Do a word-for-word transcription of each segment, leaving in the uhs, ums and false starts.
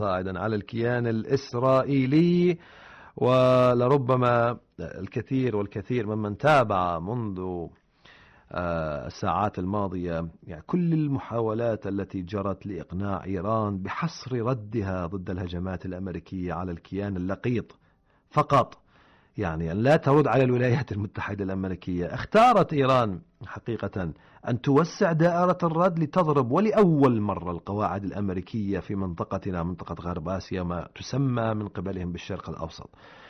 صاعدا على الكيان الإسرائيلي. ولربما الكثير والكثير ممن تابع منذ الساعات الماضية يعني كل المحاولات التي جرت لإقناع إيران بحصر ردها ضد الهجمات الأمريكية على الكيان اللقيط فقط، يعني أن لا ترد على الولايات المتحدة الأمريكية. اختارت إيران حقيقة أن توسع دائرة الرد لتضرب ولأول مرة القواعد الأمريكية في منطقتنا، منطقة غرب آسيا، ما تسمى من قبلهم بالشرق الأوسط.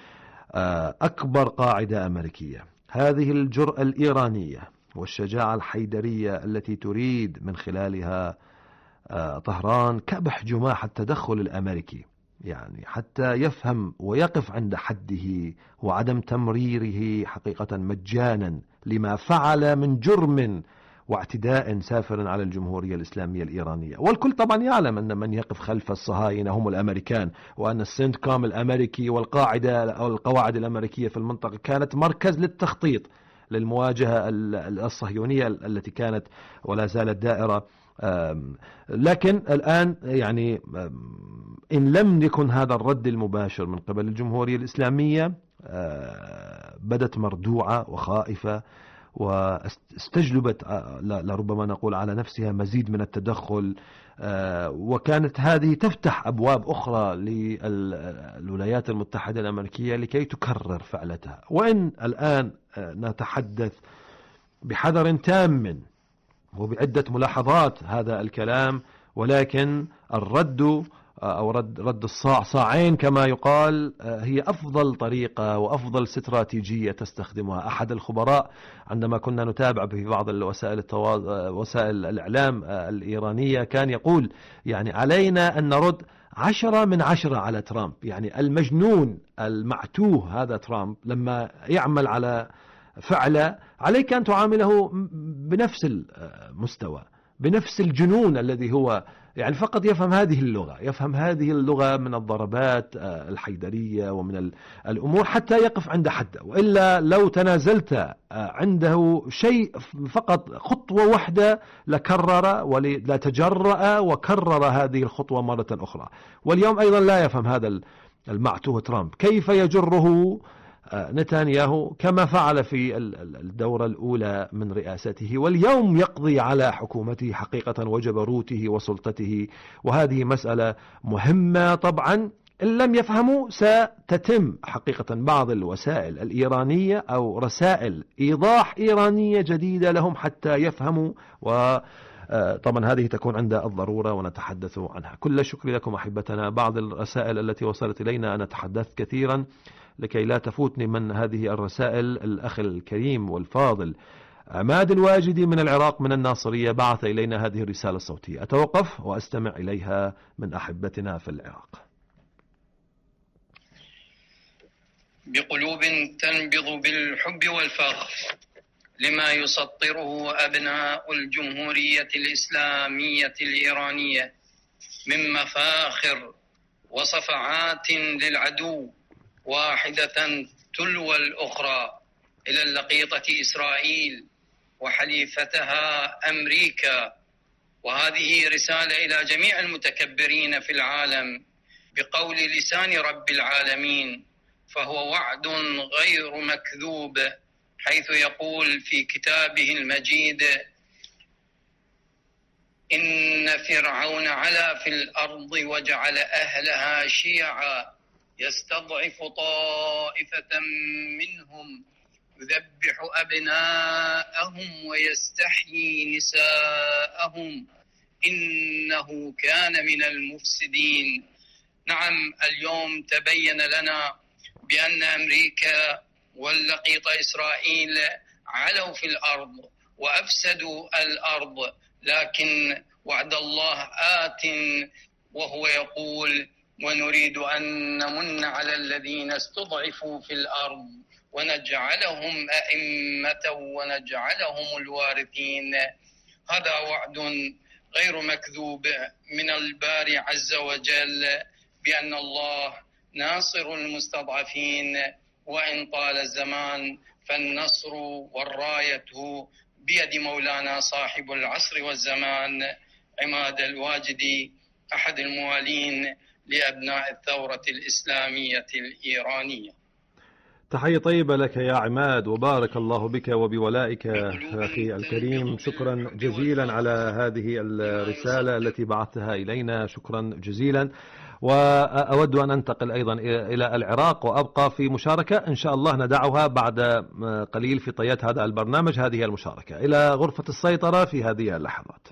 أكبر قاعدة أمريكية. هذه الجرأة الإيرانية والشجاعة الحيدرية التي تريد من خلالها طهران كبح جماح التدخل الأمريكي، يعني حتى يفهم ويقف عند حده وعدم تمريره حقيقة مجانا لما فعل من جرم واعتداء سافر على الجمهورية الإسلامية الإيرانية. والكل طبعا يعلم أن من يقف خلف الصهاينة هم الأمريكان، وأن السنتكوم الأمريكي والقاعدة أو القواعد الأمريكية في المنطقة كانت مركز للتخطيط للمواجهة الصهيونية التي كانت ولا زالت دائرة. لكن الآن يعني إن لم يكن هذا الرد المباشر من قبل الجمهورية الإسلامية بدت مردوعة وخائفة، واستجلبت لربما نقول على نفسها مزيد من التدخل، وكانت هذه تفتح أبواب أخرى للولايات المتحدة الأمريكية لكي تكرر فعلتها. وإن الآن نتحدث بحذر تام وبعدة ملاحظات هذا الكلام، ولكن الرد أو رد, رد الصاع صاعين كما يقال هي أفضل طريقة وأفضل استراتيجية تستخدمها. أحد الخبراء عندما كنا نتابع في بعض الوسائل التواصل وسائل الإعلام الإيرانية كان يقول يعني علينا أن نرد عشرة من عشرة على ترامب. يعني المجنون المعتوه هذا ترامب لما يعمل على فعله عليك أن تعامله بنفس المستوى، بنفس الجنون الذي هو يعني فقط يفهم هذه اللغة، يفهم هذه اللغة من الضربات الحيدرية ومن الأمور حتى يقف عند حده. وإلا لو تنازلت عنده شيء فقط خطوة واحدة لكرر ولا تجرأ وكرر هذه الخطوة مرة أخرى. واليوم أيضا لا يفهم هذا المعتوه ترامب كيف يجره نتنياهو كما فعل في الدورة الأولى من رئاسته، واليوم يقضي على حكومته حقيقة وجبروته وسلطته. وهذه مسألة مهمة طبعا. إن لم يفهموا ستتم حقيقة بعض الوسائل الإيرانية أو رسائل إيضاح إيرانية جديدة لهم حتى يفهموا، وطبعا هذه تكون عند الضرورة ونتحدث عنها. كل الشكر لكم أحبتنا. بعض الرسائل التي وصلت إلينا أنا تحدثت كثيرا لكي لا تفوتني من هذه الرسائل. الأخ الكريم والفاضل عماد الواجدي من العراق من الناصرية بعث إلينا هذه الرسالة الصوتية، أتوقف وأستمع إليها من أحبتنا في العراق. بقلوب تنبض بالحب والفخر لما يسطره أبناء الجمهورية الإسلامية الإيرانية من مفاخر وصفعات للعدو واحدة تلو الأخرى إلى اللقيطة إسرائيل وحليفتها أمريكا. وهذه رسالة إلى جميع المتكبرين في العالم بقول لسان رب العالمين، فهو وعد غير مكذوب، حيث يقول في كتابه المجيد: إن فرعون علا في الأرض وجعل أهلها شيعا يستضعف طائفة منهم يذبح أبناءهم ويستحيي نساءهم إنه كان من المفسدين. نعم، اليوم تبين لنا بأن أمريكا واللقيطة إسرائيل علوا في الأرض وأفسدوا الأرض، لكن وعد الله آت وهو يقول: ونريد أن نمن على الذين استضعفوا في الأرض ونجعلهم أئمة ونجعلهم الوارثين. هذا وعد غير مكذوب من الباري عز وجل بأن الله ناصر المستضعفين، وإن طال الزمان فالنصر والراية بيد مولانا صاحب العصر والزمان. عماد الواجدي أحد الموالين لأبناء الثورة الإسلامية الإيرانية. تحية طيبة لك يا عماد، وبارك الله بك وبولائك أخي الكريم. شكرا جزيلا على هذه الرسالة التي بعثتها إلينا، شكرا جزيلا. وأود أن أنتقل أيضا إلى العراق وأبقى في مشاركة إن شاء الله ندعها بعد قليل في طيات هذا البرنامج، هذه المشاركة إلى غرفة السيطرة في هذه اللحظات.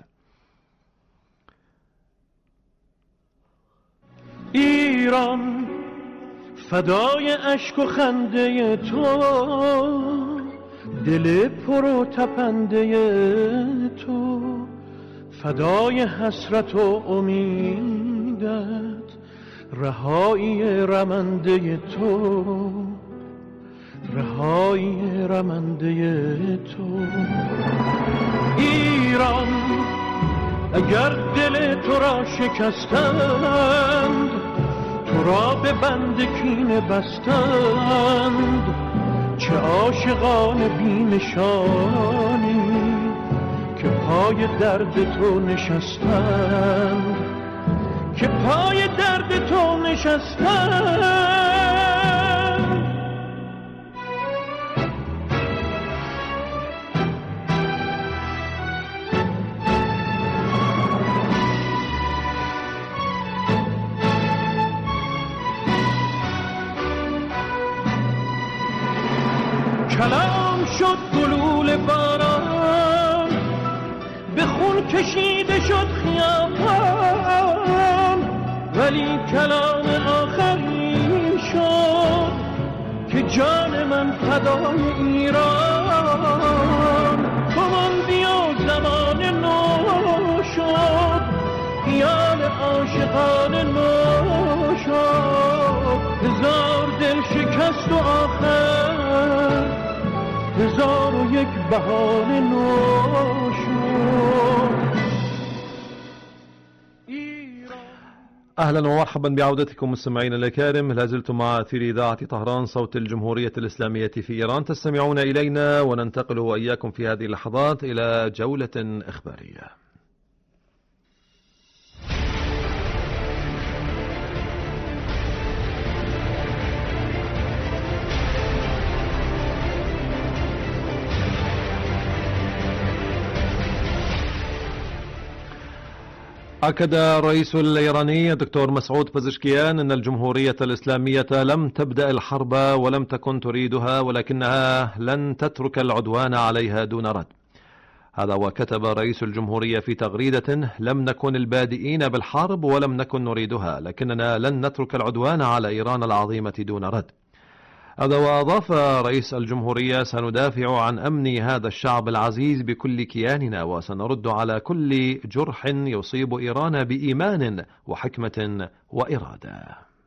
ایران فدای اشک و خنده تو، دل پر و تپنده تو، فدای حسرت و امیدت، رهایی رمنده تو، رهایی رمنده تو. ایران اگر دل تو را شکستند، تو را به بند کینه بستند، چه عاشقان بی نشانی که پای درد تو نشستند، که پای درد تو نشستند. کلام شد گلول باران، به خون کشیده شد خیابان، ولی کلام آخری شد که جان من فدای ایران. تو ماندی و زمان نو شد، خیال عاشقان نو شد، هزار دل شکست و آخر هزار و یک بهانه نو شد. أهلا ومرحبا بعودتكم مستمعينا الأكارم. لازلتم مع أثير إذاعة طهران صوت الجمهورية الإسلامية في إيران، تستمعون إلينا وننتقل وإياكم في هذه اللحظات إلى جولة إخبارية. أكد الرئيس الإيراني الدكتور مسعود بزشكيان أن الجمهورية الإسلامية لم تبدأ الحرب ولم تكن تريدها، ولكنها لن تترك العدوان عليها دون رد. هذا وكتب رئيس الجمهورية في تغريدة: لم نكن البادئين بالحرب ولم نكن نريدها، لكننا لن نترك العدوان على إيران العظيمة دون رد. هذا وأضاف رئيس الجمهورية: سندافع عن أمن هذا الشعب العزيز بكل كياننا، وسنرد على كل جرح يصيب إيران بإيمان وحكمة وإرادة.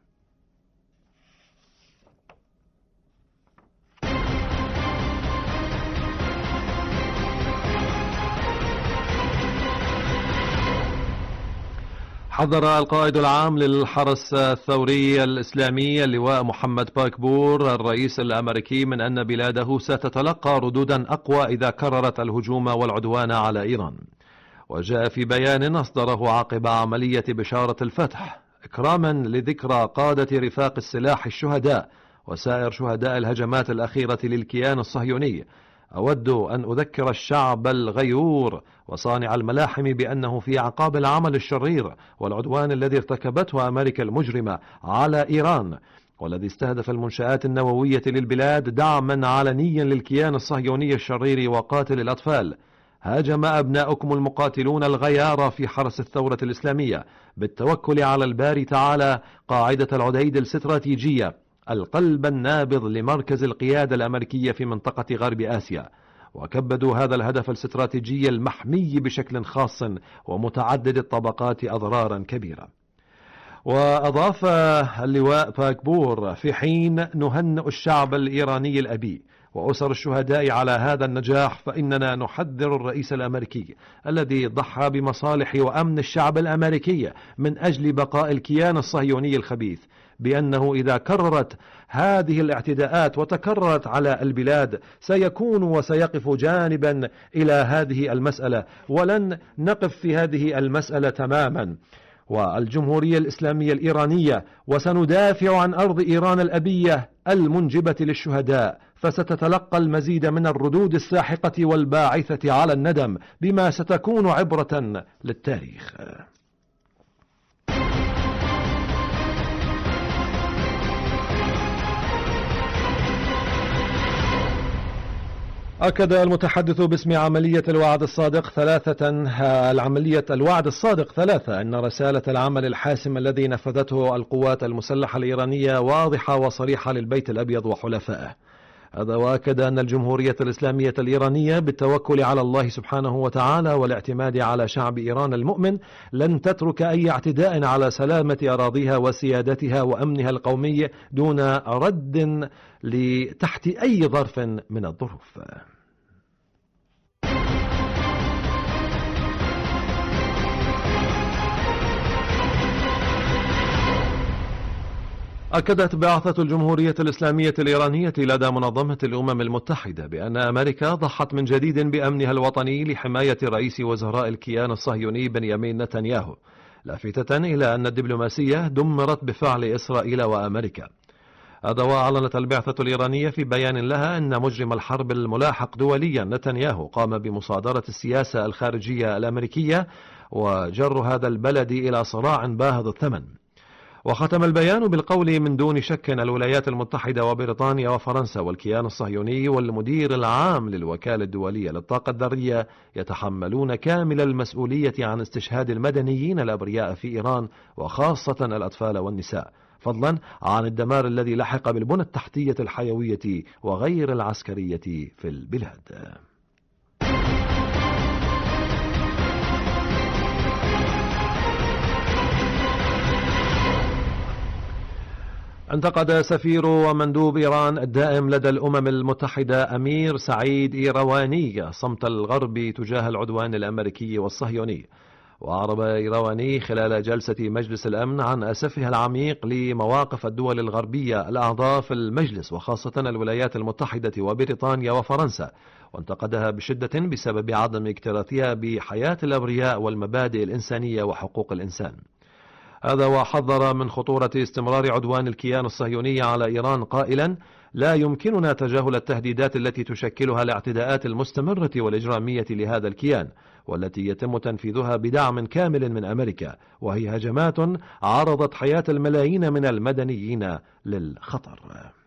حذر القائد العام للحرس الثوري الإسلامي اللواء محمد باكبور الرئيس الأمريكي من أن بلاده ستتلقى ردودا أقوى إذا كررت الهجوم والعدوان على إيران. وجاء في بيان أصدره عقب عملية بشارة الفتح إكراما لذكرى قادة رفاق السلاح الشهداء وسائر شهداء الهجمات الأخيرة للكيان الصهيوني: أود أن أذكر الشعب الغيور وصانع الملاحم بأنه في أعقاب العمل الشرير والعدوان الذي ارتكبته أمريكا المجرمة على إيران، والذي استهدف المنشآت النووية للبلاد دعما علنيا للكيان الصهيوني الشرير وقاتل الأطفال، هاجم أبناؤكم المقاتلون الغيار في حرس الثورة الإسلامية بالتوكل على الباري تعالى قاعدة العديد الاستراتيجية، القلب النابض لمركز القيادة الأمريكية في منطقة غرب آسيا، وكبدوا هذا الهدف الاستراتيجي المحمي بشكل خاص ومتعدد الطبقات أضرارا كبيرة. وأضاف اللواء باكبور: في حين نهنئ الشعب الإيراني الأبي وأسر الشهداء على هذا النجاح، فإننا نحذر الرئيس الأمريكي الذي ضحى بمصالح وأمن الشعب الأمريكي من أجل بقاء الكيان الصهيوني الخبيث بأنه إذا كررت هذه الاعتداءات وتكررت على البلاد سيكون وسيقف جانبا إلى هذه المسألة، ولن نقف في هذه المسألة تماما. والجمهورية الإسلامية الإيرانية، وسندافع عن أرض إيران الأبية المنجبة للشهداء، فستتلقى المزيد من الردود الساحقة والباعثة على الندم، بما ستكون عبرة للتاريخ. أكد المتحدث باسم عملية الوعد الصادق ثلاثة العملية الوعد الصادق ثلاثة أن رسالة العمل الحاسم الذي نفذته القوات المسلحة الإيرانية واضحة وصريحة للبيت الأبيض وحلفائه. هذا وأكد أن الجمهورية الإسلامية الإيرانية بالتوكل على الله سبحانه وتعالى والاعتماد على شعب إيران المؤمن لن تترك أي اعتداء على سلامة أراضيها وسيادتها وأمنها القومي دون رد لتحت أي ظرف من الظروف. أكدت بعثة الجمهورية الإسلامية الإيرانية لدى منظمة الأمم المتحدة بأن أمريكا ضحت من جديد بأمنها الوطني لحماية رئيس وزراء الكيان الصهيوني بنيامين نتنياهو، لافتة إلى أن الدبلوماسية دمرت بفعل إسرائيل وأمريكا. هذا وأعلنت البعثة الإيرانية في بيان لها أن مجرم الحرب الملاحق دوليا نتنياهو قام بمصادرة السياسة الخارجية الأمريكية وجر هذا البلد إلى صراع باهظ الثمن. وختم البيان بالقول من دون شك أن الولايات المتحدة وبريطانيا وفرنسا والكيان الصهيوني والمدير العام للوكالة الدولية للطاقة الذرية يتحملون كامل المسؤولية عن استشهاد المدنيين الأبرياء في إيران وخاصة الأطفال والنساء، فضلا عن الدمار الذي لحق بالبنى التحتية الحيوية وغير العسكرية في البلاد. انتقد سفير ومندوب إيران الدائم لدى الأمم المتحدة أمير سعيد إيرواني صمت الغرب تجاه العدوان الأمريكي والصهيوني. وأعرب إيرواني خلال جلسة مجلس الأمن عن أسفها العميق لمواقف الدول الغربية الأعضاء في المجلس وخاصة الولايات المتحدة وبريطانيا وفرنسا، وانتقدها بشدة بسبب عدم اكتراثها بحياة الأبرياء والمبادئ الإنسانية وحقوق الإنسان. هذا وحذر من خطورة استمرار عدوان الكيان الصهيوني على إيران قائلا: لا يمكننا تجاهل التهديدات التي تشكلها الاعتداءات المستمرة والإجرامية لهذا الكيان، والتي يتم تنفيذها بدعم كامل من أمريكا، وهي هجمات عرضت حياة الملايين من المدنيين للخطر.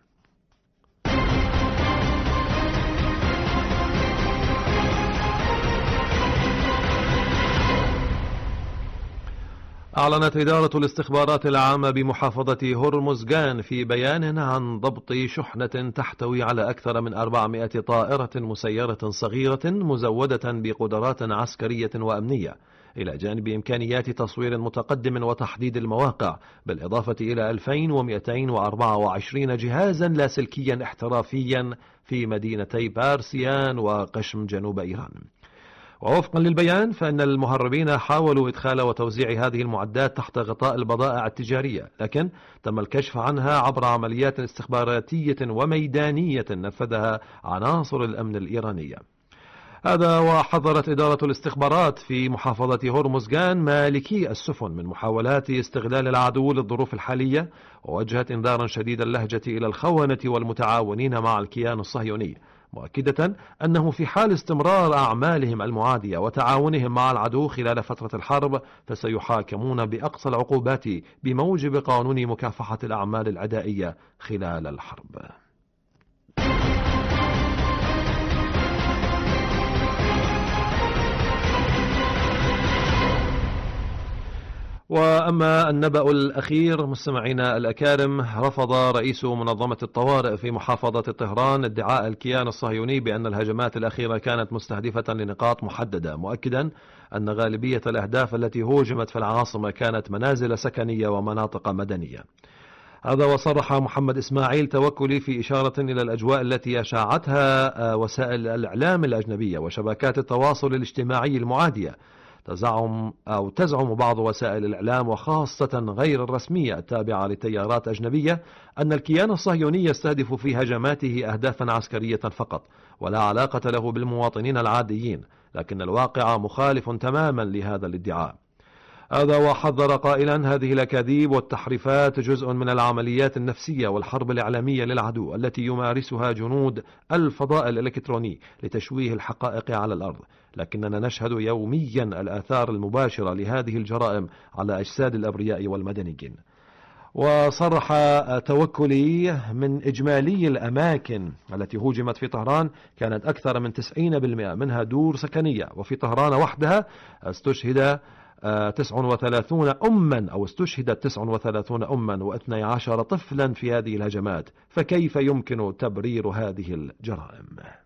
أعلنت إدارة الاستخبارات العامة بمحافظة هرمزغان في بيان عن ضبط شحنة تحتوي على أكثر من أربعمائة طائرة مسيرة صغيرة مزودة بقدرات عسكرية وأمنية، إلى جانب إمكانيات تصوير متقدم وتحديد المواقع، بالإضافة إلى ألفين ومئتين وأربعة وعشرين جهازا لاسلكيا احترافيا في مدينتي بارسيان وقشم جنوب إيران. ووفقا للبيان فإن المهربين حاولوا إدخال وتوزيع هذه المعدات تحت غطاء البضائع التجارية، لكن تم الكشف عنها عبر عمليات استخباراتية وميدانية نفذها عناصر الأمن الإيرانية. هذا وحذرت إدارة الاستخبارات في محافظة هرمزغان مالكي السفن من محاولات استغلال العدو للظروف الحالية، ووجهت إنذارا شديد اللهجة إلى الخونة والمتعاونين مع الكيان الصهيوني، مؤكدة أنه في حال استمرار أعمالهم المعادية وتعاونهم مع العدو خلال فترة الحرب فسيحاكمون بأقصى العقوبات بموجب قانون مكافحة الأعمال العدائية خلال الحرب. وأما النبأ الأخير مستمعينا الأكارم، رفض رئيس منظمة الطوارئ في محافظة طهران ادعاء الكيان الصهيوني بأن الهجمات الأخيرة كانت مستهدفة لنقاط محددة، مؤكدا أن غالبية الأهداف التي هوجمت في العاصمة كانت منازل سكنية ومناطق مدنية. هذا وصرح محمد إسماعيل توكلي في إشارة إلى الأجواء التي أشاعتها وسائل الإعلام الأجنبية وشبكات التواصل الاجتماعي المعادية. تزعم أو تزعم بعض وسائل الإعلام وخاصة غير الرسمية التابعة لتيارات أجنبية أن الكيان الصهيوني يستهدف في هجماته أهدافا عسكرية فقط ولا علاقة له بالمواطنين العاديين، لكن الواقع مخالف تماما لهذا الادعاء. هذا وحذر قائلا: هذه الأكاذيب والتحريفات جزء من العمليات النفسية والحرب الإعلامية للعدو التي يمارسها جنود الفضاء الإلكتروني لتشويه الحقائق على الأرض، لكننا نشهد يوميا الآثار المباشرة لهذه الجرائم على أجساد الأبرياء والمدنيين. وصرح توكلي من إجمالي الأماكن التي هوجمت في طهران كانت أكثر من تسعين بالمئة منها دور سكنية، وفي طهران وحدها استشهد تسعة وثلاثون أما أو استشهدت تسعة وثلاثون أما واثني عشر طفلا في هذه الهجمات، فكيف يمكن تبرير هذه الجرائم؟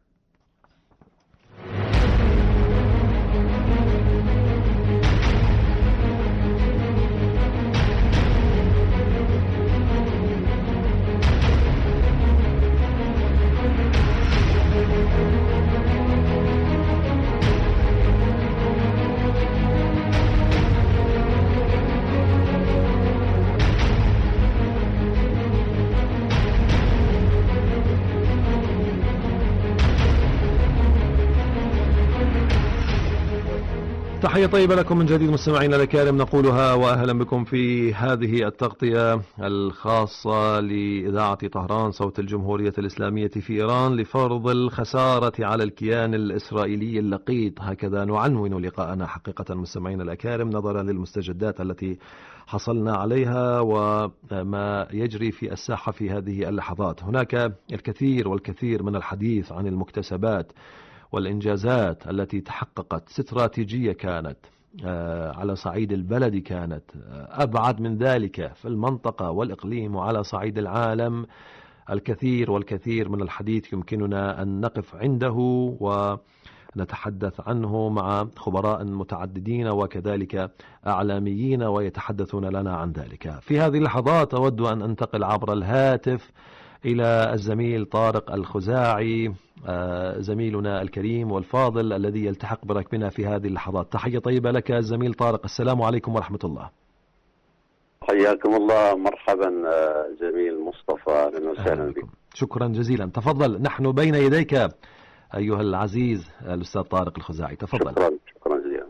تحية طيبة لكم من جديد مستمعينا الكرام، نقولها وأهلا بكم في هذه التغطية الخاصة لإذاعة طهران صوت الجمهورية الإسلامية في إيران لفرض الخسارة على الكيان الإسرائيلي اللقيط. هكذا نعنون لقاءنا حقيقة مستمعينا الأكارم نظرا للمستجدات التي حصلنا عليها وما يجري في الساحة في هذه اللحظات. هناك الكثير والكثير من الحديث عن المكتسبات والإنجازات التي تحققت، استراتيجية كانت على صعيد البلد، كانت أبعد من ذلك في المنطقة والإقليم وعلى صعيد العالم. الكثير والكثير من الحديث يمكننا أن نقف عنده ونتحدث عنه مع خبراء متعددين وكذلك أعلاميين ويتحدثون لنا عن ذلك. في هذه اللحظات أود أن أنتقل عبر الهاتف إلى الزميل طارق الخزاعي، زميلنا الكريم والفاضل الذي يلتحق بركبنا في هذه اللحظات. تحية طيبة لك الزميل طارق، السلام عليكم ورحمة الله. حياكم الله، مرحبا زميل مصطفى، اهلا وسهلا بك. شكرا جزيلا، تفضل، نحن بين يديك أيها العزيز الأستاذ طارق الخزاعي، تفضل. شكرا شكرا جزيلا.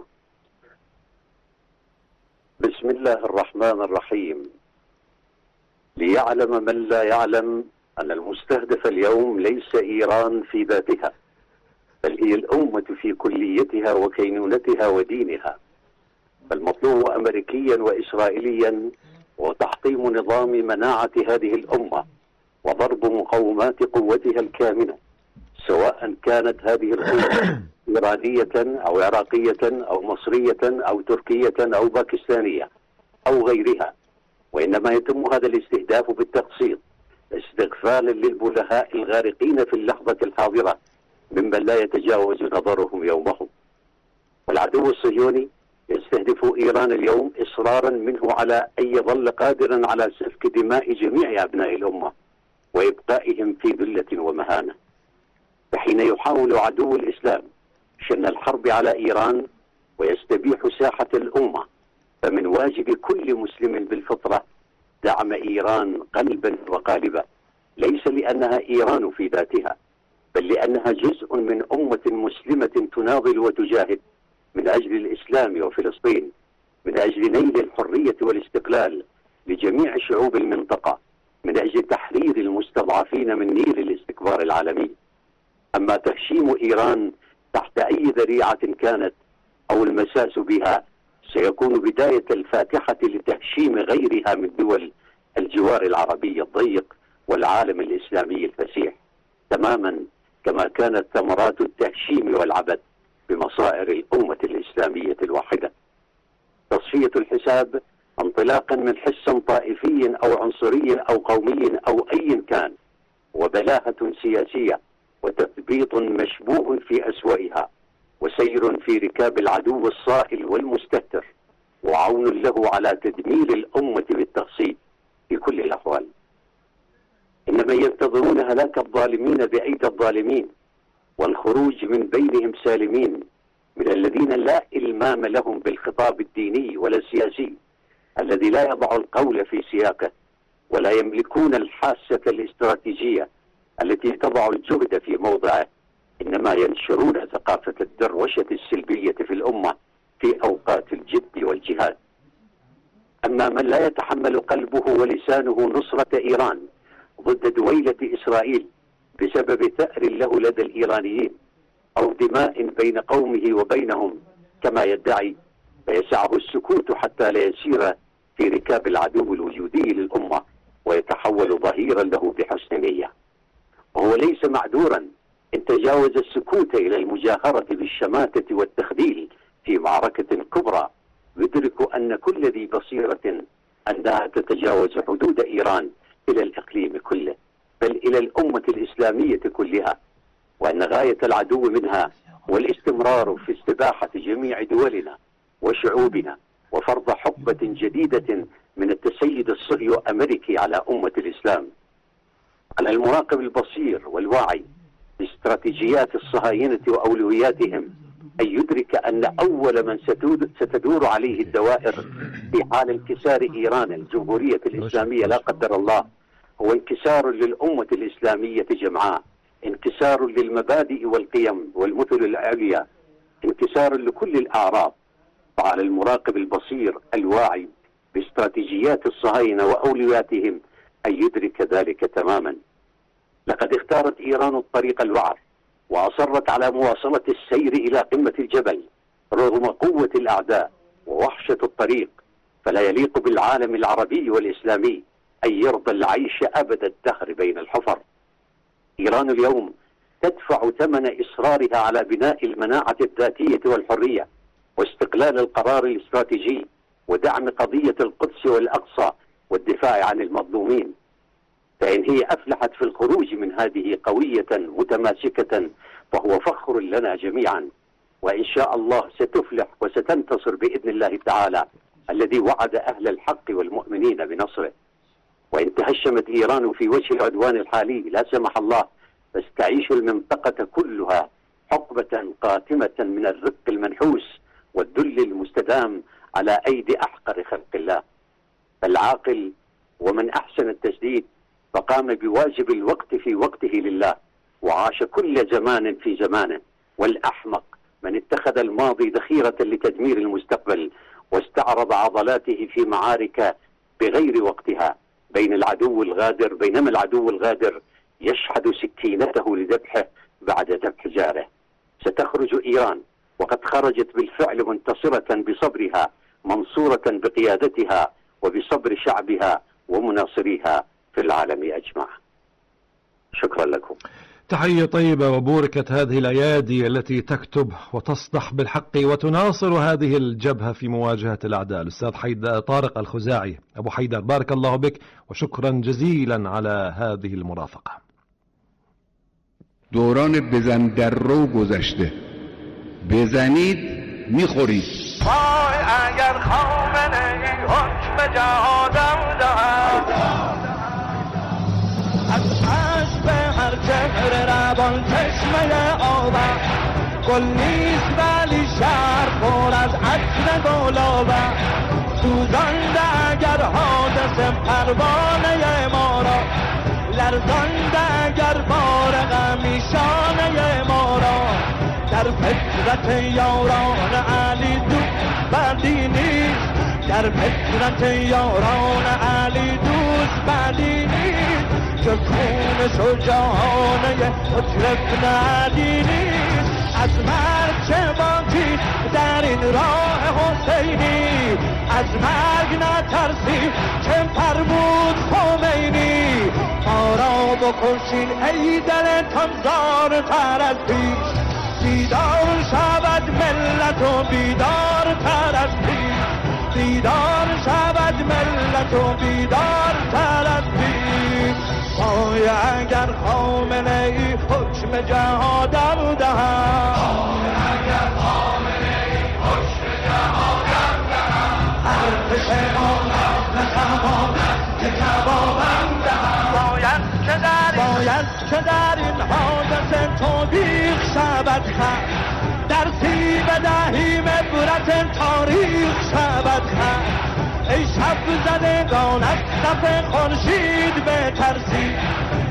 بسم الله الرحمن الرحيم. ليعلم من لا يعلم أن المستهدف اليوم ليس إيران في ذاتها، بل هي الأمة في كليتها وكينونتها ودينها. فالمطلوب أمريكيا وإسرائيليا هو تحطيم نظام مناعة هذه الأمة وضرب مقومات قوتها الكامنة، سواء كانت هذه الأمة إيرانية أو عراقية أو مصرية أو تركية أو باكستانية أو غيرها. وإنما يتم هذا الاستهداف بالتقسيط استغفالا للبلهاء الغارقين في اللحظة الحاضرة ممن لا يتجاوز نظرهم يومهم. والعدو الصهيوني يستهدف إيران اليوم إصرارا منه على أن يظل قادرا على سفك دماء جميع أبناء الأمة وإبقائهم في ذلة ومهانة. فحين يحاول عدو الإسلام شن الحرب على إيران ويستبيح ساحة الأمة، فمن واجب كل مسلم بالفطرة دعم إيران قلبا وقالبا، ليس لأنها إيران في ذاتها، بل لأنها جزء من أمة مسلمة تناضل وتجاهد من أجل الإسلام وفلسطين، من أجل نيل الحرية والاستقلال لجميع شعوب المنطقة، من أجل تحرير المستضعفين من نيل الاستكبار العالمي. أما تهشيم إيران تحت أي ذريعة كانت أو المساس بها سيكون بداية الفاتحة لتهشيم غيرها من دول الجوار العربي الضيق والعالم الإسلامي الفسيح، تماما كما كانت ثمرات التهشيم والعبث بمصائر الأمة الإسلامية الواحدة. تصفية الحساب انطلاقا من حس طائفي أو عنصري أو قومي أو أي كان، وبلاهة سياسية وتثبيط مشبوع في أسوأها، وسير في ركاب العدو الصائل والمستهتر، وعون له على تدمير الأمة بالتقسيم في كل الأحوال. إنما ينتظرون هلاك الظالمين بأيدي الظالمين والخروج من بينهم سالمين، من الذين لا إلمام لهم بالخطاب الديني ولا السياسي الذي لا يضع القول في سياقه، ولا يملكون الحاسة الاستراتيجية التي تضع الجهد في موضعه، إنما ينشرون ثقافة الدروشة السلبية في الأمة في أوقات الجد والجهاد. أما من لا يتحمل قلبه ولسانه نصرة إيران ضد دويلة إسرائيل بسبب ثأر له لدى الإيرانيين أو دماء بين قومه وبينهم كما يدعي، فيسعه السكوت حتى لا يسير في ركاب العدو الوجودي للأمة ويتحول ظهيرا له بحسن نية. وهو ليس معذورا إن تجاوز السكوت إلى المجاهرة بالشماتة والتخذيل في معركة كبرى، يدرك أن كل ذي بصيرة أنها تتجاوز حدود إيران إلى الإقليم كله، بل إلى الأمة الإسلامية كلها، وأن غاية العدو منها والاستمرار في استباحة جميع دولنا وشعوبنا وفرض حقبة جديدة من التسيد الصهيو أمريكي على أمة الإسلام. على المراقب البصير والواعي باستراتيجيات الصهاينة وأولوياتهم أن يدرك أن أول من ستدور عليه الدوائر في حال انكسار إيران الجمهورية الإسلامية لا قدر الله هو انكسار للأمة الإسلامية جمعاء، انكسار للمبادئ والقيم والمثل العليا، انكسار لكل الأعراض. فعلى المراقب البصير الواعي باستراتيجيات الصهاينة وأولوياتهم أن يدرك ذلك تماما. لقد اختارت إيران الطريق الوعر وأصرت على مواصلة السير إلى قمة الجبل رغم قوة الأعداء ووحشة الطريق، فلا يليق بالعالم العربي والإسلامي أن يرضى العيش أبد الدهر بين الحفر. إيران اليوم تدفع ثمن إصرارها على بناء المناعة الذاتية والحرية واستقلال القرار الاستراتيجي ودعم قضية القدس والأقصى والدفاع عن المظلومين. فإن هي أفلحت في الخروج من هذه قوية متماسكة فهو فخر لنا جميعا، وإن شاء الله ستفلح وستنتصر بإذن الله تعالى الذي وعد أهل الحق والمؤمنين بنصره. وإن تهشمت إيران في وجه العدوان الحالي لا سمح الله فستعيش المنطقة كلها حقبة قاتمة من الرق المنحوس والذل المستدام على أيدي أحقر خلق الله. فالعاقل ومن أحسن التسديد فقام بواجب الوقت في وقته لله وعاش كل زمان في زمانه، والأحمق من اتخذ الماضي ذخيرة لتدمير المستقبل واستعرض عضلاته في معارك بغير وقتها بين العدو الغادر، بينما العدو الغادر يشحذ سكينته لذبحه بعد ذبح جاره. ستخرج إيران وقد خرجت بالفعل منتصرة بصبرها، منصورة بقيادتها وبصبر شعبها ومناصريها في العالم أجمع. شكرا لكم. تحية طيبة وبوركت هذه الأيادي التي تكتب وتصدح بالحق وتناصر هذه الجبهة في مواجهة الأعداء. الأستاذ حيدر طارق الخزاعي أبو حيدر، بارك الله بك وشكرا جزيلا على هذه المرافقة. دوران بزن در رو گذشته، بزنید میخورید. وای اگر خامنه ای حکم جهادم دهد، از عشق هر چهره روان چشمه آبم، گل نیست ولی شهر پر از عطر گلابم، سوزانده اگر حادث پروانه ما را، لرزانده اگر بار غمیشانه ما را، در فطرت یاران علی دوست بدی نیست، در فطرت یاران علی دوست بدی نیست، که خون شجاعانه مطرب ندی نیست. از مرگ چه باکی در این راه حسینی، از مرگ نترسی چه فرمود خمینی، ما را بکشین ای دلتان زارتر از پیش، بیدار شود ملت و بیدار تر از پیش، بیدار شود ملت و بیدار تر از پیش. وای اگر خامنه ای حکم جهادم دهد، اگر خامنه ای حکم جهادم دهد، ارتش آزاد نتواند که کبابم دهد، باید که در باید که در این حادثه توبیخ شود خط، در سیب دهیم عبرت تاریخ شود خط. ای شب زدگان از صف خورشید بترسید،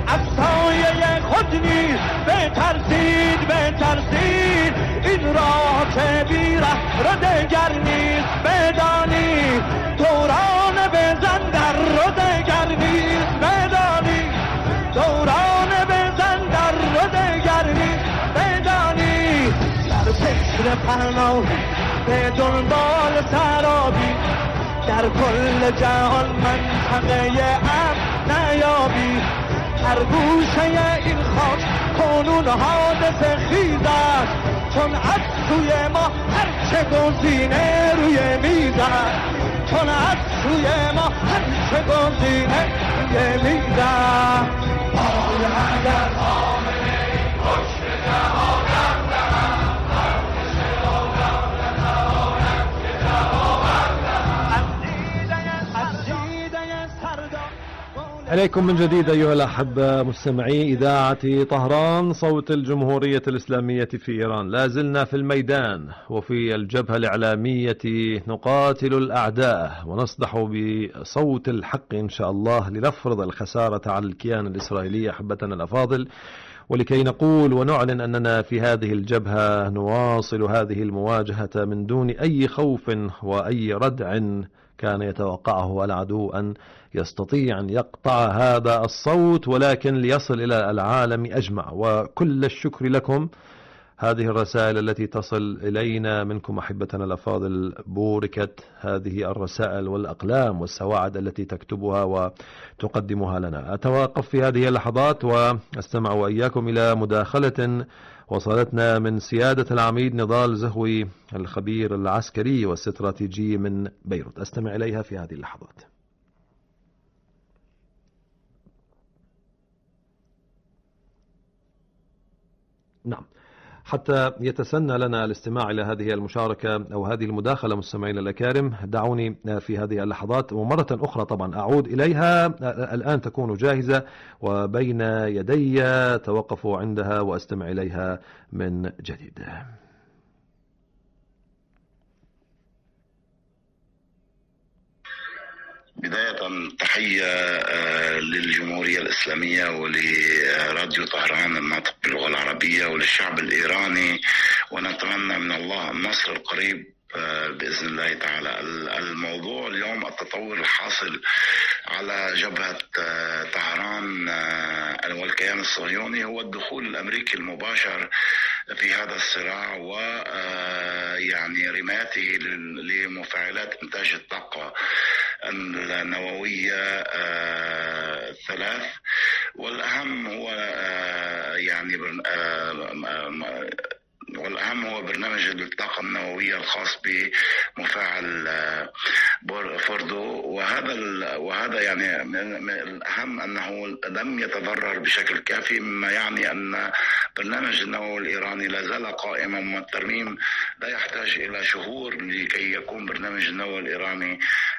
از سایه خود نیز بترسید بترسید، این راه که بی ره رو دگر نیز بدانید، دوران بزن در رو دگر نیز بدانید، دوران بزن در رو دگر نیز بدانید، در فکر پرناهی به دنبال سرابی، در کل جهان منطقه امن نیابی، هر گوشه این خاک کنون حادثه خیز است، چون از سوی ما هرچه گزینه روی میز است، چون از سوی ما هرچه گزینه روی میز است. آی اگر آمنه پشت جهانم دهم، ارزش آدم نتواند که جوابم دهم، از دیده سردار. إليكم من جديد أيها الأحبة مستمعي إذاعة طهران صوت الجمهورية الإسلامية في إيران. لا زلنا في الميدان وفي الجبهة الإعلامية نقاتل الأعداء ونصدح بصوت الحق إن شاء الله لنفرض الخسارة على الكيان الإسرائيلي أحبتنا الأفاضل، ولكي نقول ونعلن أننا في هذه الجبهة نواصل هذه المواجهة من دون أي خوف وأي ردع كان يتوقعه العدو أن يستطيع أن يقطع هذا الصوت، ولكن ليصل إلى العالم أجمع. وكل الشكر لكم، هذه الرسائل التي تصل إلينا منكم أحبتنا الأفاضل بوركت هذه الرسائل والأقلام والسواعد التي تكتبها وتقدمها لنا. أتوقف في هذه اللحظات وأستمع وإياكم إلى مداخلة وصلتنا من سيادة العميد نضال زهوي الخبير العسكري والاستراتيجي من بيروت. أستمع إليها في هذه اللحظات. نعم، حتى يتسنى لنا الاستماع إلى هذه المشاركة أو هذه المداخلة مستمعينا الأكارم، دعوني في هذه اللحظات ومرة أخرى طبعا أعود إليها، الآن تكون جاهزة وبين يدي، توقفوا عندها وأستمع إليها من جديد. بداية تحية للجمهورية الإسلامية ولراديو طهران الناطق باللغة العربية وللشعب الإيراني، ونتمنى من الله النصر القريب بإذن الله تعالى. الموضوع اليوم التطور الحاصل على جبهة طهران والكيان الصهيوني هو الدخول الأمريكي المباشر في هذا الصراع، ويعني رماته لمفاعلات إنتاج الطاقة النووية الثلاث، والأهم هو يعني والأهم هو برنامج الطاقة النووية الخاص بمفاعل فوردو، وهذا وهذا يعني من الأهم أنه لم يتضرر بشكل كافي، مما يعني أن برنامج النووي الإيراني لا زال قائما، والترميم لا يحتاج إلى شهور لكي يكون برنامج النووي الإيراني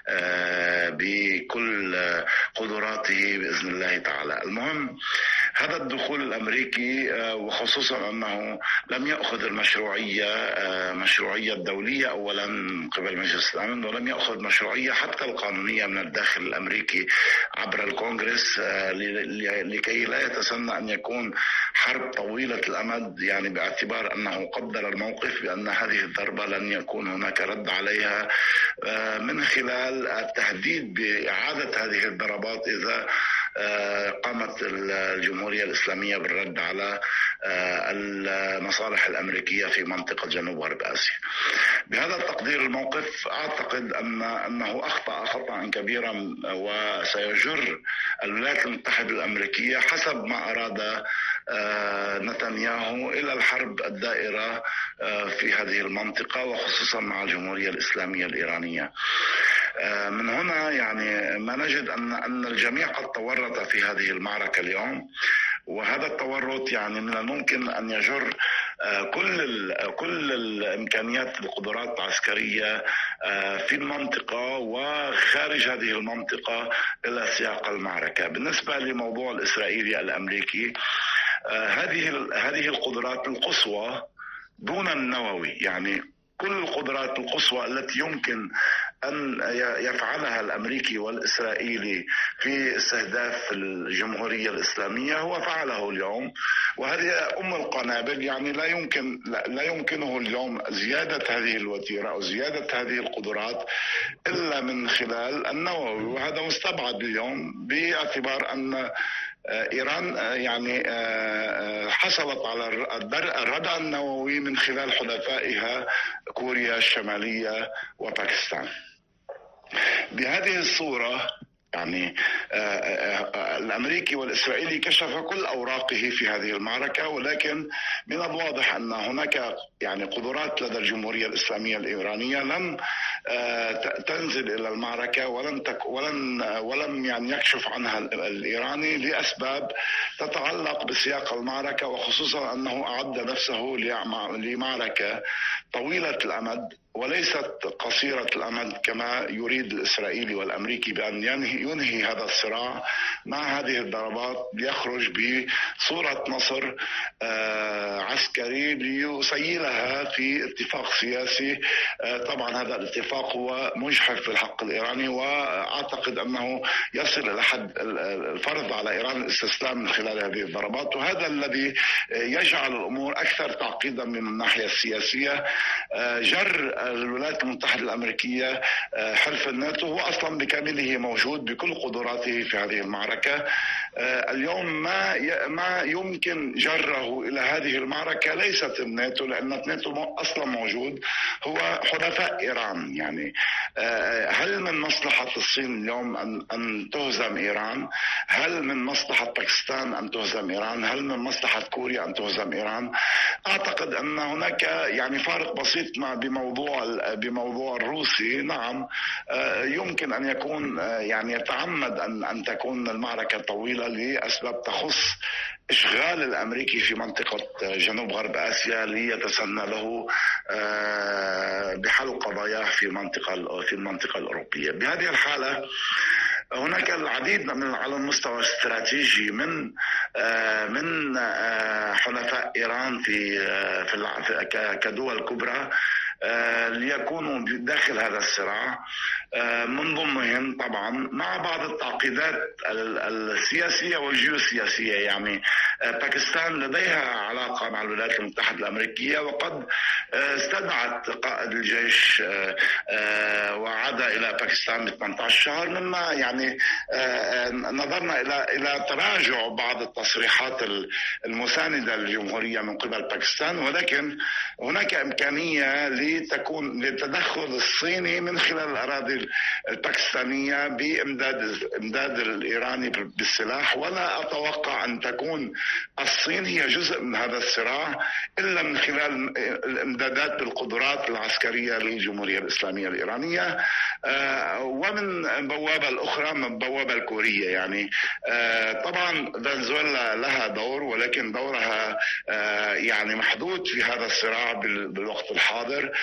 بكل قدراته بإذن الله تعالى. المهم هذا الدخول الأمريكي، وخصوصا أنه لم يأخذ المشروعية مشروعية الدولية أولا من قبل مجلس الأمن، ولم يأخذ مشروعية حتى القانونية من الداخل الأمريكي عبر الكونغرس، لكي لا يتسنى أن يكون حرب طويلة الأمد، يعني باعتبار أنه قدر الموقف بأن هذه الضربة لن يكون هناك رد عليها، من خلال التهديد بإعادة هذه الضربات إذا قامت الجمهورية الإسلامية بالرد على المصالح الأمريكية في منطقة جنوب غرب آسيا. بهذا التقدير الموقف أعتقد أن أنه أخطأ خطأ كبيرا، وسيجر الولايات المتحدة الأمريكية حسب ما أراد نتنياهو إلى الحرب الدائرة في هذه المنطقة، وخصوصا مع الجمهورية الإسلامية الإيرانية. من هنا يعني ما نجد أن أن الجميع قد تورط في هذه المعركة اليوم، وهذا التورط يعني من الممكن أن يجر كل كل الإمكانيات القدرات العسكرية في المنطقة وخارج هذه المنطقة إلى سياق المعركة. بالنسبة لموضوع الإسرائيلي الأمريكي، هذه هذه القدرات القصوى دون النووي، يعني كل القدرات القصوى التي يمكن أن يفعلها الأمريكي والإسرائيلي في استهداف الجمهورية الإسلامية هو فعله اليوم، وهذه أم القنابل. يعني لا يمكن لا يمكنه اليوم زيادة هذه الوتيرة أو زيادة هذه القدرات إلا من خلال النووي، وهذا مستبعد اليوم باعتبار أن إيران يعني حصلت على الردع النووي من خلال حلفائها كوريا الشمالية وباكستان. بهذه الصورة يعني الأمريكي والإسرائيلي كشف كل أوراقه في هذه المعركة، ولكن من الواضح أن هناك يعني قدرات لدى الجمهورية الإسلامية الإيرانية لم تنزل إلى المعركة ولن تك ولن ولم يعني يكشف عنها الإيراني لأسباب تتعلق بسياق المعركة، وخصوصا أنه أعد نفسه لمعركة طويلة الأمد وليست قصيرة الأمد كما يريد الإسرائيلي والأمريكي بأن ينهي, ينهي هذا الصراع مع هذه الضربات ليخرج بصورة نصر عسكري ليسيلها في اتفاق سياسي. طبعا هذا الاتفاق هو مجحف في الحق الإيراني، وأعتقد أنه يصل إلى حد الفرض على إيران الاستسلام من خلال هذه الضربات، وهذا الذي يجعل الأمور أكثر تعقيدا من الناحية السياسية. جر الولايات المتحدة الأمريكية حلف الناتو هو أصلا بكامله موجود بكل قدراته في هذه المعركة. اليوم ما ما يمكن جره إلى هذه المعركة ليست الناتو، لأن الناتو أصلا موجود، هو حلفاء إيران. يعني هل من مصلحة الصين اليوم أن أن تهزم إيران؟ هل من مصلحة باكستان أن تهزم إيران؟ هل من مصلحة كوريا أن تهزم إيران؟ أعتقد أن هناك يعني فارق بسيط مع بموضوع بموضوع الروسي. نعم يمكن أن يكون يعني يتعمد أن أن تكون المعركة طويلة لأسباب تخص إشغال الأمريكي في منطقة جنوب غرب آسيا ليتسنى له بحل قضاياه في المنطقة في المنطقة الأوروبية. بهذه الحالة هناك العديد من على المستوى الاستراتيجي من من حلفاء إيران في في كدول كبرى ليكونوا داخل هذا الصراع، من ضمنهم طبعا مع بعض التعقيدات السياسية والجيوسياسية. يعني باكستان لديها علاقة مع الولايات المتحدة الأمريكية، وقد استدعت قائد الجيش وعاد إلى باكستان ب ثمانية عشر شهر، مما يعني نظرنا إلى إلى تراجع بعض التصريحات المساندة للجمهورية من قبل باكستان، ولكن هناك إمكانية لتكون للتدخل الصيني من خلال الأراضي الباكستانية بإمداد إمداد الإيراني بالسلاح. ولا أتوقع أن تكون الصين هي جزء من هذا الصراع إلا من خلال الإمدادات بالقدرات العسكرية للجمهورية الإسلامية الإيرانية، ومن بوابة الأخرى من البوابة الكورية. يعني طبعا فنزويلا لها دور، ولكن دورها يعني محدود في هذا الصراع بالوقت الحاضر،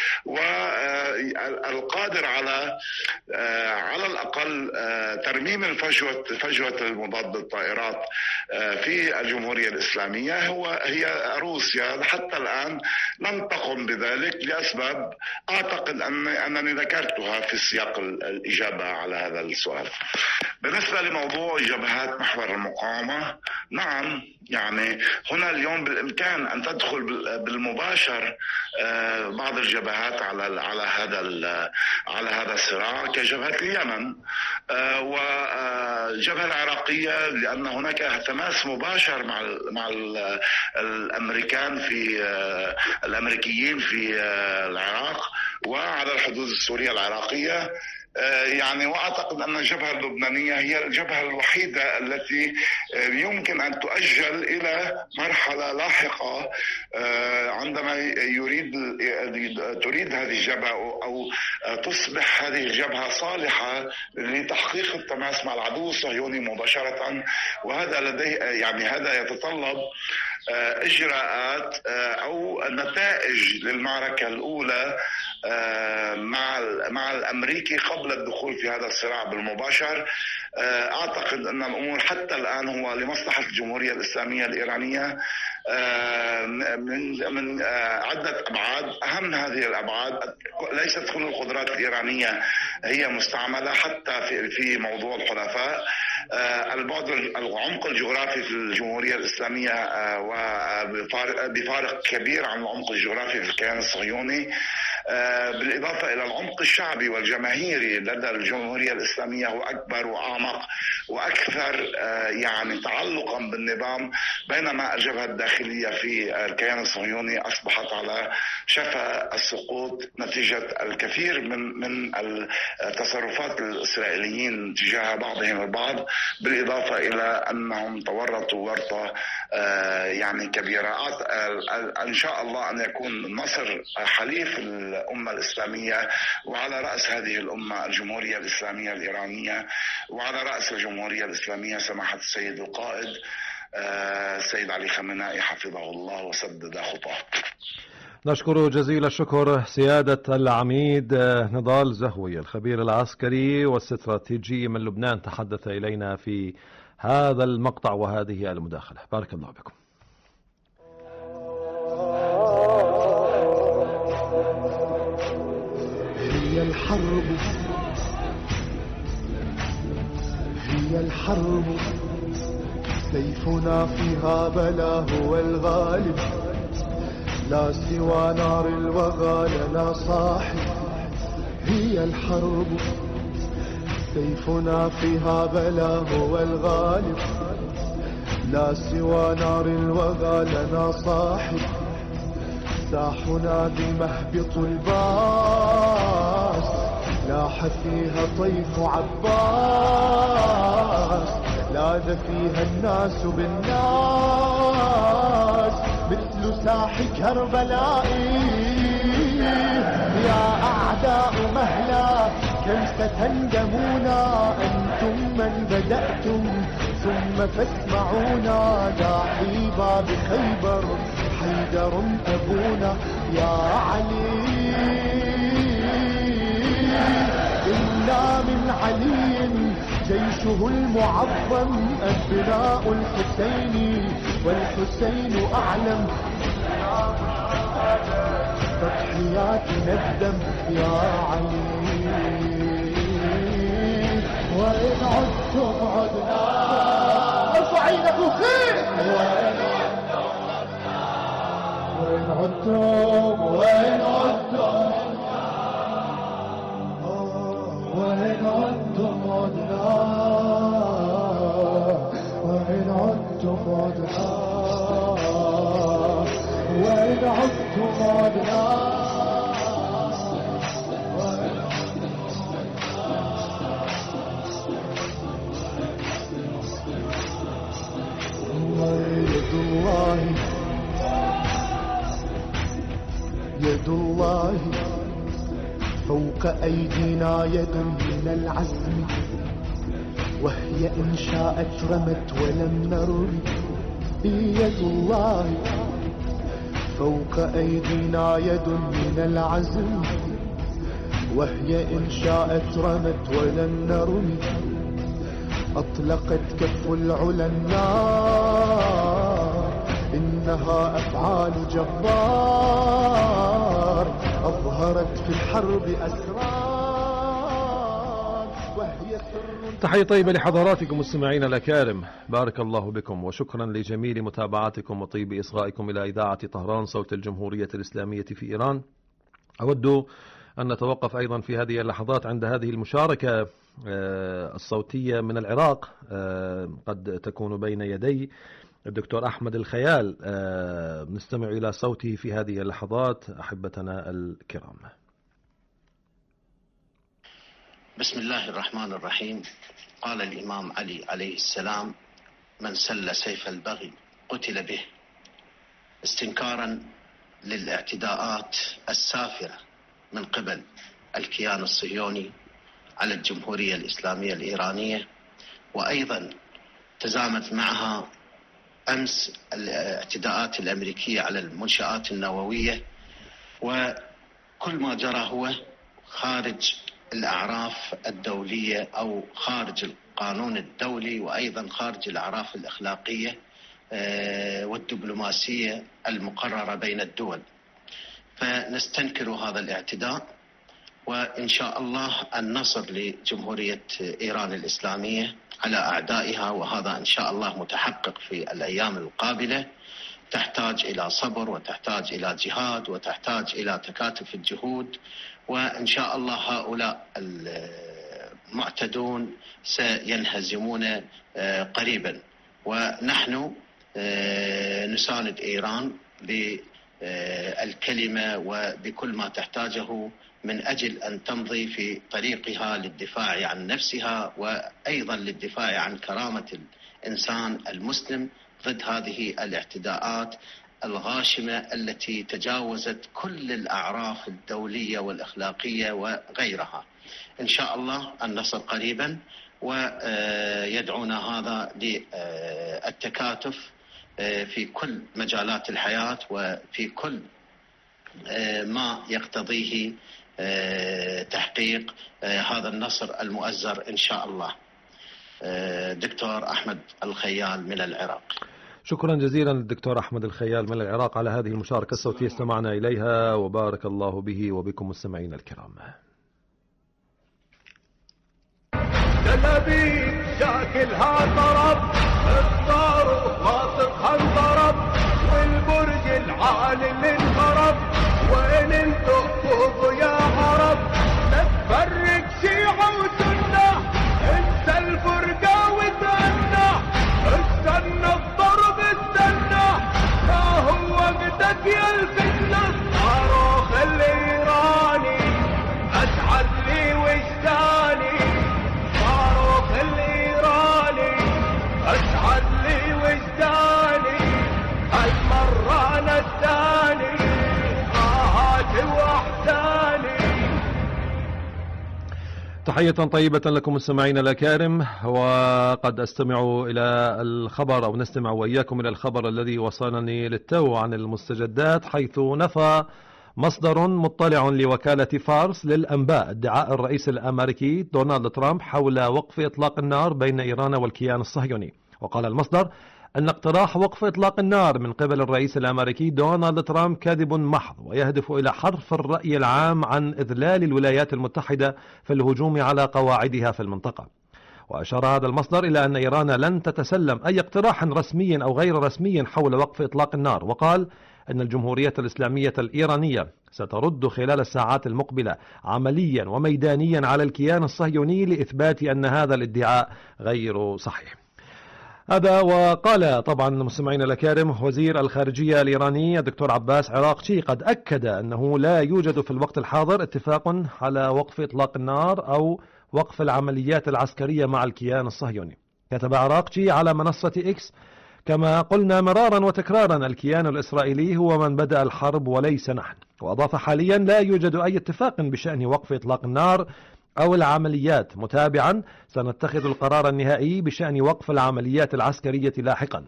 والقادر على على الأقل ترميم الفجوة فجوة المضاد الطائرات في الجمهورية الإسلامية هو هي روسيا. حتى الآن لم تقم بذلك لأسباب أعتقد أن أنني ذكرتها في سياق الإجابة على هذا السؤال. بالنسبة لموضوع جبهات محور المقاومة، نعم يعني هنا اليوم بالإمكان أن تدخل بالمباشر بعض الجبهات على على هذا على هذا الصراع كجبهة اليمن والجبهة العراقية، لأن هناك تماس مباشر مع مع الأمريكان في الأمريكيين في العراق وعلى الحدود السورية العراقية. يعني وأعتقد أن الجبهة اللبنانية هي الجبهة الوحيدة التي يمكن أن تؤجل إلى مرحلة لاحقة عندما يريد تريد هذه الجبهة أو تصبح هذه الجبهة صالحة لتحقيق التماس مع العدو الصهيوني مباشرة. وهذا لديه يعني هذا يتطلب إجراءات أو نتائج للمعركة الأولى مع مع الأمريكي قبل الدخول في هذا الصراع بالمباشر. أعتقد أن الأمور حتى الآن هو لمصلحة الجمهورية الإسلامية الإيرانية من من عدة أبعاد. أهم هذه الأبعاد ليست كل القدرات الإيرانية هي مستعملة حتى في في موضوع الحلفاء. البعد العمق الجغرافي في الجمهورية الإسلامية بفارق كبير عن العمق الجغرافي في الكيان الصهيوني، بالإضافة إلى العمق الشعبي والجماهيري لدى الجمهورية الإسلامية هو أكبر وأعمق وأكثر يعني تعلقا بالنظام، بينما الجبهة الداخلية في الكيان الصهيوني أصبحت على شفا السقوط نتيجة الكثير من من التصرفات الإسرائيليين تجاه بعضهم البعض، بالإضافة إلى أنهم تورطوا ورطة يعني كبيرة. إن شاء الله أن يكون مصر حليف الأمة الإسلامية، وعلى رأس هذه الأمة الجمهورية الإسلامية الإيرانية، وعلى رأس الجمهورية الإسلامية سماحة السيد القائد السيد علي خامنائي حفظه الله وسدد خطاه. نشكر جزيل الشكر سيادة العميد نضال زهوي الخبير العسكري والاستراتيجي من لبنان، تحدث إلينا في هذا المقطع وهذه المداخلة. بارك الله بكم. هي الحرب هي الحرب سيفنا فيها بلا هو الغالب، لا سوى نار الوغى لنا صاحب. هي الحرب سيفنا فيها بلا هو الغالب، لا سوى نار الوغى لنا صاحب. ساحنا بمهبط الباس، لاح فيها طيف عباس، لاذ فيها الناس بالناس مثل ساح كربلائي. يا أعداء مهلا كم ستندمونا، أنتم من بدأتم ثم فاسمعونا. داعي باب خيبر حيدر أبونا يا علي. إنا من علي جيشه المعظم، أبناء الحسين والحسين أعلم. تضحياتنا الدم يا علي، وإن عدتم عدنا. ارفع ايدك وخير. وإن عدتم وإن عدتم وإن عدتم عدنا، وإن عدتم عدنا، وإن عدتم عدنا. يد الله يد الله فوق أيدينا، يد من العزم، وهي إن شاءت رمت ولم نرمي. يد الله فوق أيدينا، يد من العزم، وهي إن شاءت رمت ولم نرمي. أطلقت كف العلا النار، إنها أفعال جبار، أظهرت في الحرب أسرار، وهي سر. تحية طيبة لحضراتكم مستمعينا الأكارم، بارك الله بكم وشكرا لجميل متابعتكم وطيب إصغائكم إلى إذاعة طهران صوت الجمهورية الإسلامية في إيران. أود أن نتوقف أيضا في هذه اللحظات عند هذه المشاركة الصوتية من العراق، قد تكون بين يدي الدكتور أحمد الخيال. نستمع إلى صوته في هذه اللحظات أحبتنا الكرام. بسم الله الرحمن الرحيم. قال الإمام علي عليه السلام: من سل سيف البغي قتل به، استنكارا للاعتداءات السافرة من قبل الكيان الصهيوني على الجمهورية الإسلامية الإيرانية، وأيضا تزامت معها أمس الاعتداءات الأمريكية على المنشآت النووية، وكل ما جرى هو خارج الأعراف الدولية أو خارج القانون الدولي، وأيضا خارج الأعراف الأخلاقية والدبلوماسية المقررة بين الدول. فنستنكر هذا الاعتداء، وإن شاء الله النصر لجمهورية إيران الإسلامية على أعدائها، وهذا إن شاء الله متحقق في الأيام القابلة. تحتاج إلى صبر، وتحتاج إلى جهاد، وتحتاج إلى تكاتف الجهود، وإن شاء الله هؤلاء المعتدون سينهزمون قريبا. ونحن نساند إيران بالكلمة وبكل ما تحتاجه من أجل أن تمضي في طريقها للدفاع عن نفسها، وأيضا للدفاع عن كرامة الإنسان المسلم ضد هذه الاعتداءات الغاشمة التي تجاوزت كل الأعراف الدولية والأخلاقية وغيرها. إن شاء الله النصر قريبا، ويدعونا هذا للتكاتف في كل مجالات الحياة وفي كل ما يقتضيه تحقيق هذا النصر المؤزر إن شاء الله. دكتور أحمد الخيال من العراق. شكرا جزيلا للدكتور أحمد الخيال من العراق على هذه المشاركة الصوتية استمعنا إليها، وبارك الله به وبكم مستمعين الكرام. تلابيب شاكلها طرب، الصاروخ واثقها انضرب، والبرج العالي اللي انخرب، وين انتو فوقوا يا عرب؟ لا تفرق شيعة وسنة، انسى الفرقة وتأنى، استنى الضرب استنى، ما هو وقتك يا الفتنة. صاروخ الإيراني أسعد لي وجداني، صاروخ الإيراني أسعد لي وجداني، هالمرة أنا الثاني آهات وأحزاني. تحية طيبة لكم مستمعين الأكارم، وقد أستمع إلى الخبر أو نستمع وإياكم إلى الخبر الذي وصلني للتو عن المستجدات، حيث نفى مصدر مطلع لوكالة فارس للأنباء ادعاء الرئيس الأمريكي دونالد ترامب حول وقف إطلاق النار بين إيران والكيان الصهيوني. وقال المصدر أن اقتراح وقف إطلاق النار من قبل الرئيس الأمريكي دونالد ترامب كاذب محض، ويهدف إلى حرف الرأي العام عن إذلال الولايات المتحدة في الهجوم على قواعدها في المنطقة. وأشار هذا المصدر إلى أن إيران لن تتسلم أي اقتراح رسمي أو غير رسمي حول وقف إطلاق النار، وقال أن الجمهورية الإسلامية الإيرانية سترد خلال الساعات المقبلة عمليا وميدانيا على الكيان الصهيوني لإثبات أن هذا الادعاء غير صحيح. هذا وقال طبعا مستمعين الأكارم وزير الخارجية الإيراني الدكتور عباس عراقچي قد أكد أنه لا يوجد في الوقت الحاضر اتفاق على وقف إطلاق النار أو وقف العمليات العسكرية مع الكيان الصهيوني. كتب عراقچي على منصة إكس: كما قلنا مرارا وتكرارا الكيان الإسرائيلي هو من بدأ الحرب وليس نحن. وأضاف: حاليا لا يوجد أي اتفاق بشأن وقف إطلاق النار أو العمليات، متابعا سنتخذ القرار النهائي بشأن وقف العمليات العسكرية لاحقا.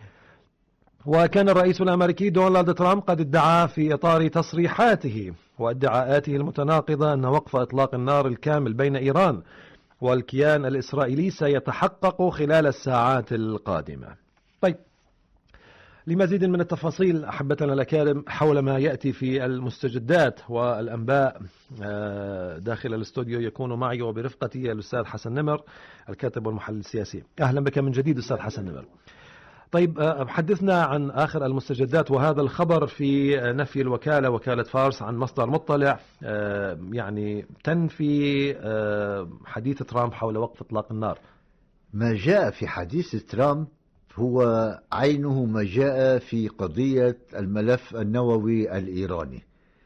وكان الرئيس الأمريكي دونالد ترامب قد ادعى في إطار تصريحاته وادعاءاته المتناقضة أن وقف إطلاق النار الكامل بين إيران والكيان الإسرائيلي سيتحقق خلال الساعات القادمة. طيب، لمزيد من التفاصيل أحبتنا الأكارم حول ما يأتي في المستجدات والأنباء داخل الاستوديو يكون معي وبرفقتي الأستاذ حسن نمر الكاتب والمحلل السياسي. أهلا بك من جديد أستاذ حسن نمر. طيب، حدثنا عن آخر المستجدات وهذا الخبر في نفي الوكالة وكالة فارس عن مصدر مطلع يعني تنفي حديث ترامب حول وقف إطلاق النار. ما جاء في حديث ترامب هو عينه ما جاء في قضية الملف النووي الإيراني.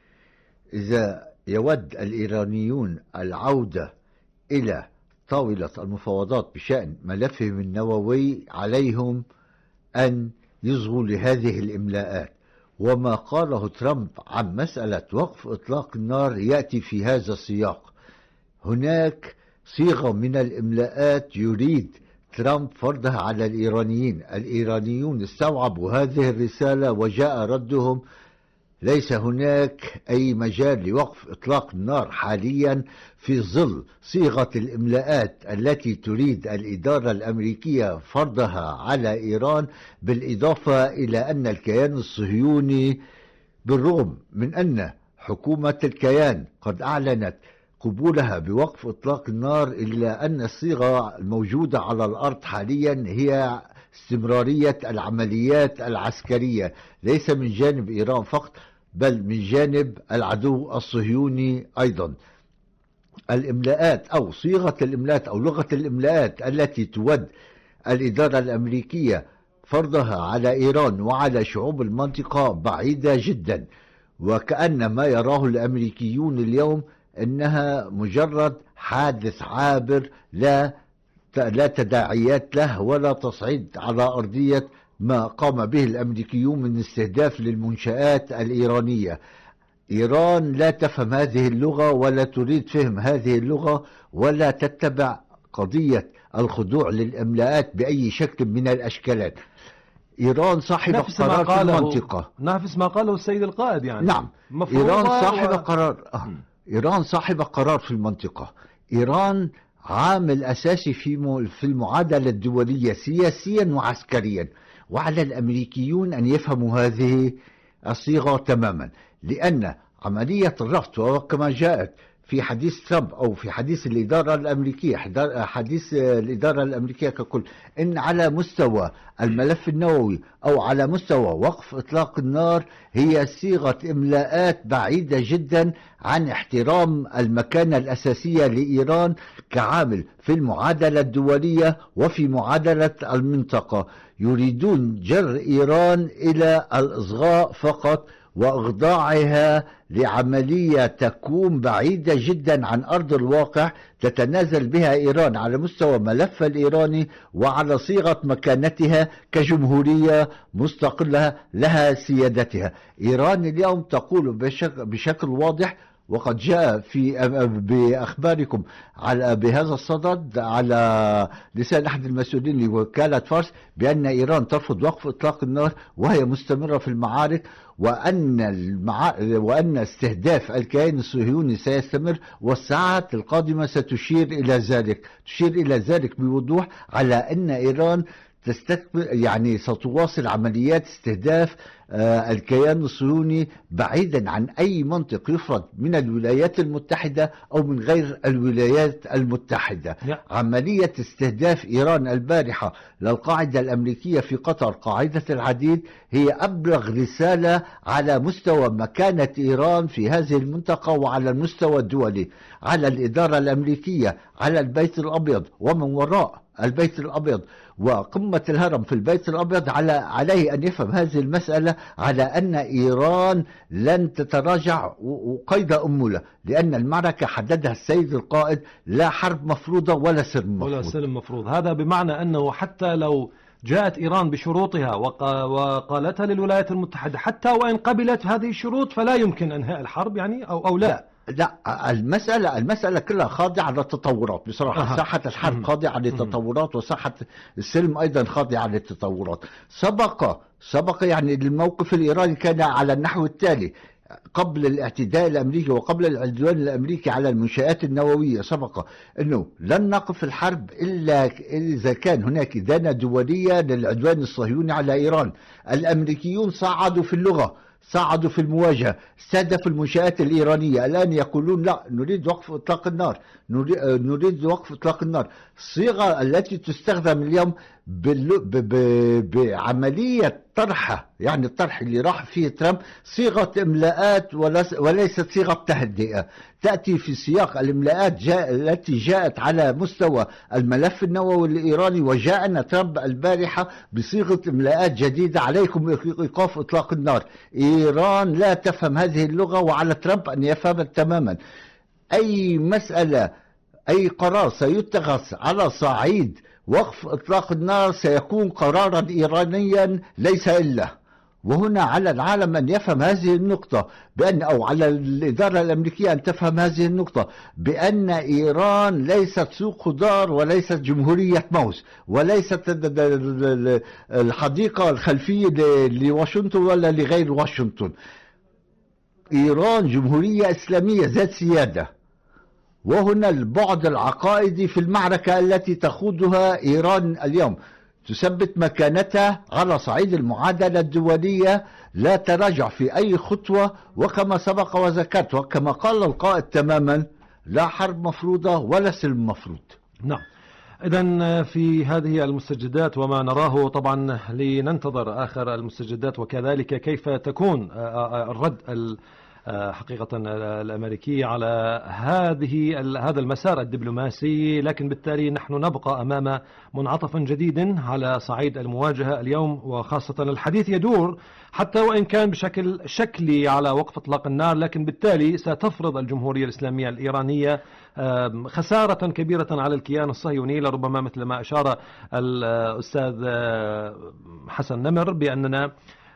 إذا يود الإيرانيون العودة إلى طاولة المفاوضات بشأن ملفهم النووي عليهم أن يصغوا لهذه الإملاءات. وما قاله ترامب عن مسألة وقف إطلاق النار يأتي في هذا السياق. هناك صيغة من الإملاءات يريد ترامب فرضها على الإيرانيين. الإيرانيون استوعبوا هذه الرسالة وجاء ردهم ليس هناك أي مجال لوقف إطلاق النار حاليا في ظل صيغة الإملاءات التي تريد الإدارة الأمريكية فرضها على إيران، بالإضافة إلى أن الكيان الصهيوني بالرغم من أن حكومة الكيان قد أعلنت قبولها بوقف إطلاق النار، إلا أن الصيغة الموجودة على الأرض حاليا هي استمرارية العمليات العسكرية، ليس من جانب إيران فقط بل من جانب العدو الصهيوني أيضا. الإملاءات أو صيغة الإملاءات أو لغة الإملاءات التي تود الإدارة الأمريكية فرضها على إيران وعلى شعوب المنطقة بعيدة جدا، وكأن ما يراه الأمريكيون اليوم إنها مجرد حادث عابر لا لا تداعيات له ولا تصعيد على أرضية ما قام به الأمريكيون من استهداف للمنشآت الإيرانية. إيران لا تفهم هذه اللغة ولا تريد فهم هذه اللغة ولا تتبع قضية الخضوع للإملاءات بأي شكل من الأشكالات. إيران صاحبة قرار في المنطقة، نفس ما قاله السيد القائد يعني. نعم، إيران صاحبة و... قرار آه. إيران صاحبة قرار في المنطقة. إيران عامل أساسي في في المعادلة الدولية سياسيا وعسكريا، وعلى الأمريكيون أن يفهموا هذه الصيغة تماما، لأن عملية الرفض وكما جاءت في حديث ترامب أو في حديث الإدارة الأمريكية، حديث الإدارة الأمريكية ككل، إن على مستوى الملف النووي أو على مستوى وقف إطلاق النار هي صيغة إملاءات بعيدة جدا عن احترام المكانة الأساسية لإيران كعامل في المعادلة الدولية وفي معادلة المنطقة. يريدون جر إيران إلى الإصغاء فقط وإخضاعها لعملية تكون بعيدة جدا عن أرض الواقع تتنازل بها إيران على مستوى ملف الإيراني وعلى صيغة مكانتها كجمهورية مستقلة لها سيادتها. إيران اليوم تقول بشكل, بشكل واضح، وقد جاء في بأخباركم على بهذا الصدد على لسان أحد المسؤولين لوكالة فارس بأن إيران ترفض وقف إطلاق النار وهي مستمرة في المعارك، وأن المع... وأن استهداف الكيان الصهيوني سيستمر، والساعات القادمة ستشير إلى ذلك تشير إلى ذلك بوضوح، على أن إيران تستكمل يعني ستواصل عمليات استهداف آه الكيان الصهيوني بعيدا عن أي منطق يفرض من الولايات المتحدة أو من غير الولايات المتحدة. عملية استهداف إيران البارحة للقاعدة الأمريكية في قطر، قاعدة العديد، هي أبلغ رسالة على مستوى مكانة إيران في هذه المنطقة وعلى المستوى الدولي، على الإدارة الأمريكية، على البيت الأبيض ومن وراء البيت الأبيض وقمة الهرم في البيت الأبيض. على عليه أن يفهم هذه المسألة على أن إيران لن تتراجع وقيد أمولة، لأن المعركة حددها السيد القائد لا حرب مفروضة ولا سلم مفروض. ولا سلم مفروض. هذا بمعنى أنه حتى لو جاءت إيران بشروطها وقالتها للولايات المتحدة، حتى وإن قبلت هذه الشروط فلا يمكن أنهاء الحرب يعني أو أو لا. لا، المسألة المسألة كلها خاضعة للتطورات بصراحة. أه. ساحة الحرب خاضعة للتطورات وساحة السلم أيضا خاضعة للتطورات. سبق سبق يعني الموقف الإيراني كان على النحو التالي: قبل الاعتداء الأمريكي وقبل العدوان الأمريكي على المنشآت النووية، سبق أنه لن نقف الحرب إلا إذا كان هناك إدانة دولية للعدوان الصهيوني على إيران. الأمريكيون صعدوا في اللغة، صعدوا في المواجهة، استهدفوا المنشآت الإيرانية. الآن يقولون لا، نريد وقف إطلاق النار، نريد وقف إطلاق النار. الصيغة التي تستخدم اليوم بعملية طرحة، يعني الطرح اللي راح فيه ترامب، صيغة إملاءات وليست صيغة تهدئة. تأتي في سياق الإملاءات جاء التي جاءت على مستوى الملف النووي الإيراني، وجاءنا ترامب البارحة بصيغة إملاءات جديدة: عليكم إيقاف إطلاق النار. إيران لا تفهم هذه اللغة، وعلى ترامب أن يفهم تماما. أي مسألة أي قرار سيتخذ على صعيد وقف إطلاق النار سيكون قرارا إيرانيا ليس إلا. وهنا على العالم أن يفهم هذه النقطة، بأن أو على الإدارة الأمريكية أن تفهم هذه النقطة، بأن إيران ليست سوق خضار وليست جمهورية موز وليست الحديقة الخلفية لواشنطن ولا لغير واشنطن. إيران جمهورية إسلامية ذات سيادة. وهنا البعد العقائدي في المعركة التي تخوضها إيران اليوم، تثبت مكانتها على صعيد المعادلة الدولية، لا تراجع في أي خطوة، وكما سبق وذكرت وكما قال القائد تماما: لا حرب مفروضة ولا سلم مفروض. نعم. إذن في هذه المستجدات وما نراه، طبعا لننتظر آخر المستجدات وكذلك كيف تكون الرد حقيقة الأمريكي على هذه هذا المسار الدبلوماسي. لكن بالتالي نحن نبقى أمام منعطف جديد على صعيد المواجهة اليوم، وخاصة الحديث يدور حتى وإن كان بشكل شكلي على وقف إطلاق النار، لكن بالتالي ستفرض الجمهورية الإسلامية الإيرانية خسارة كبيرة على الكيان الصهيوني، لربما مثل ما أشار الأستاذ حسن نمر بأننا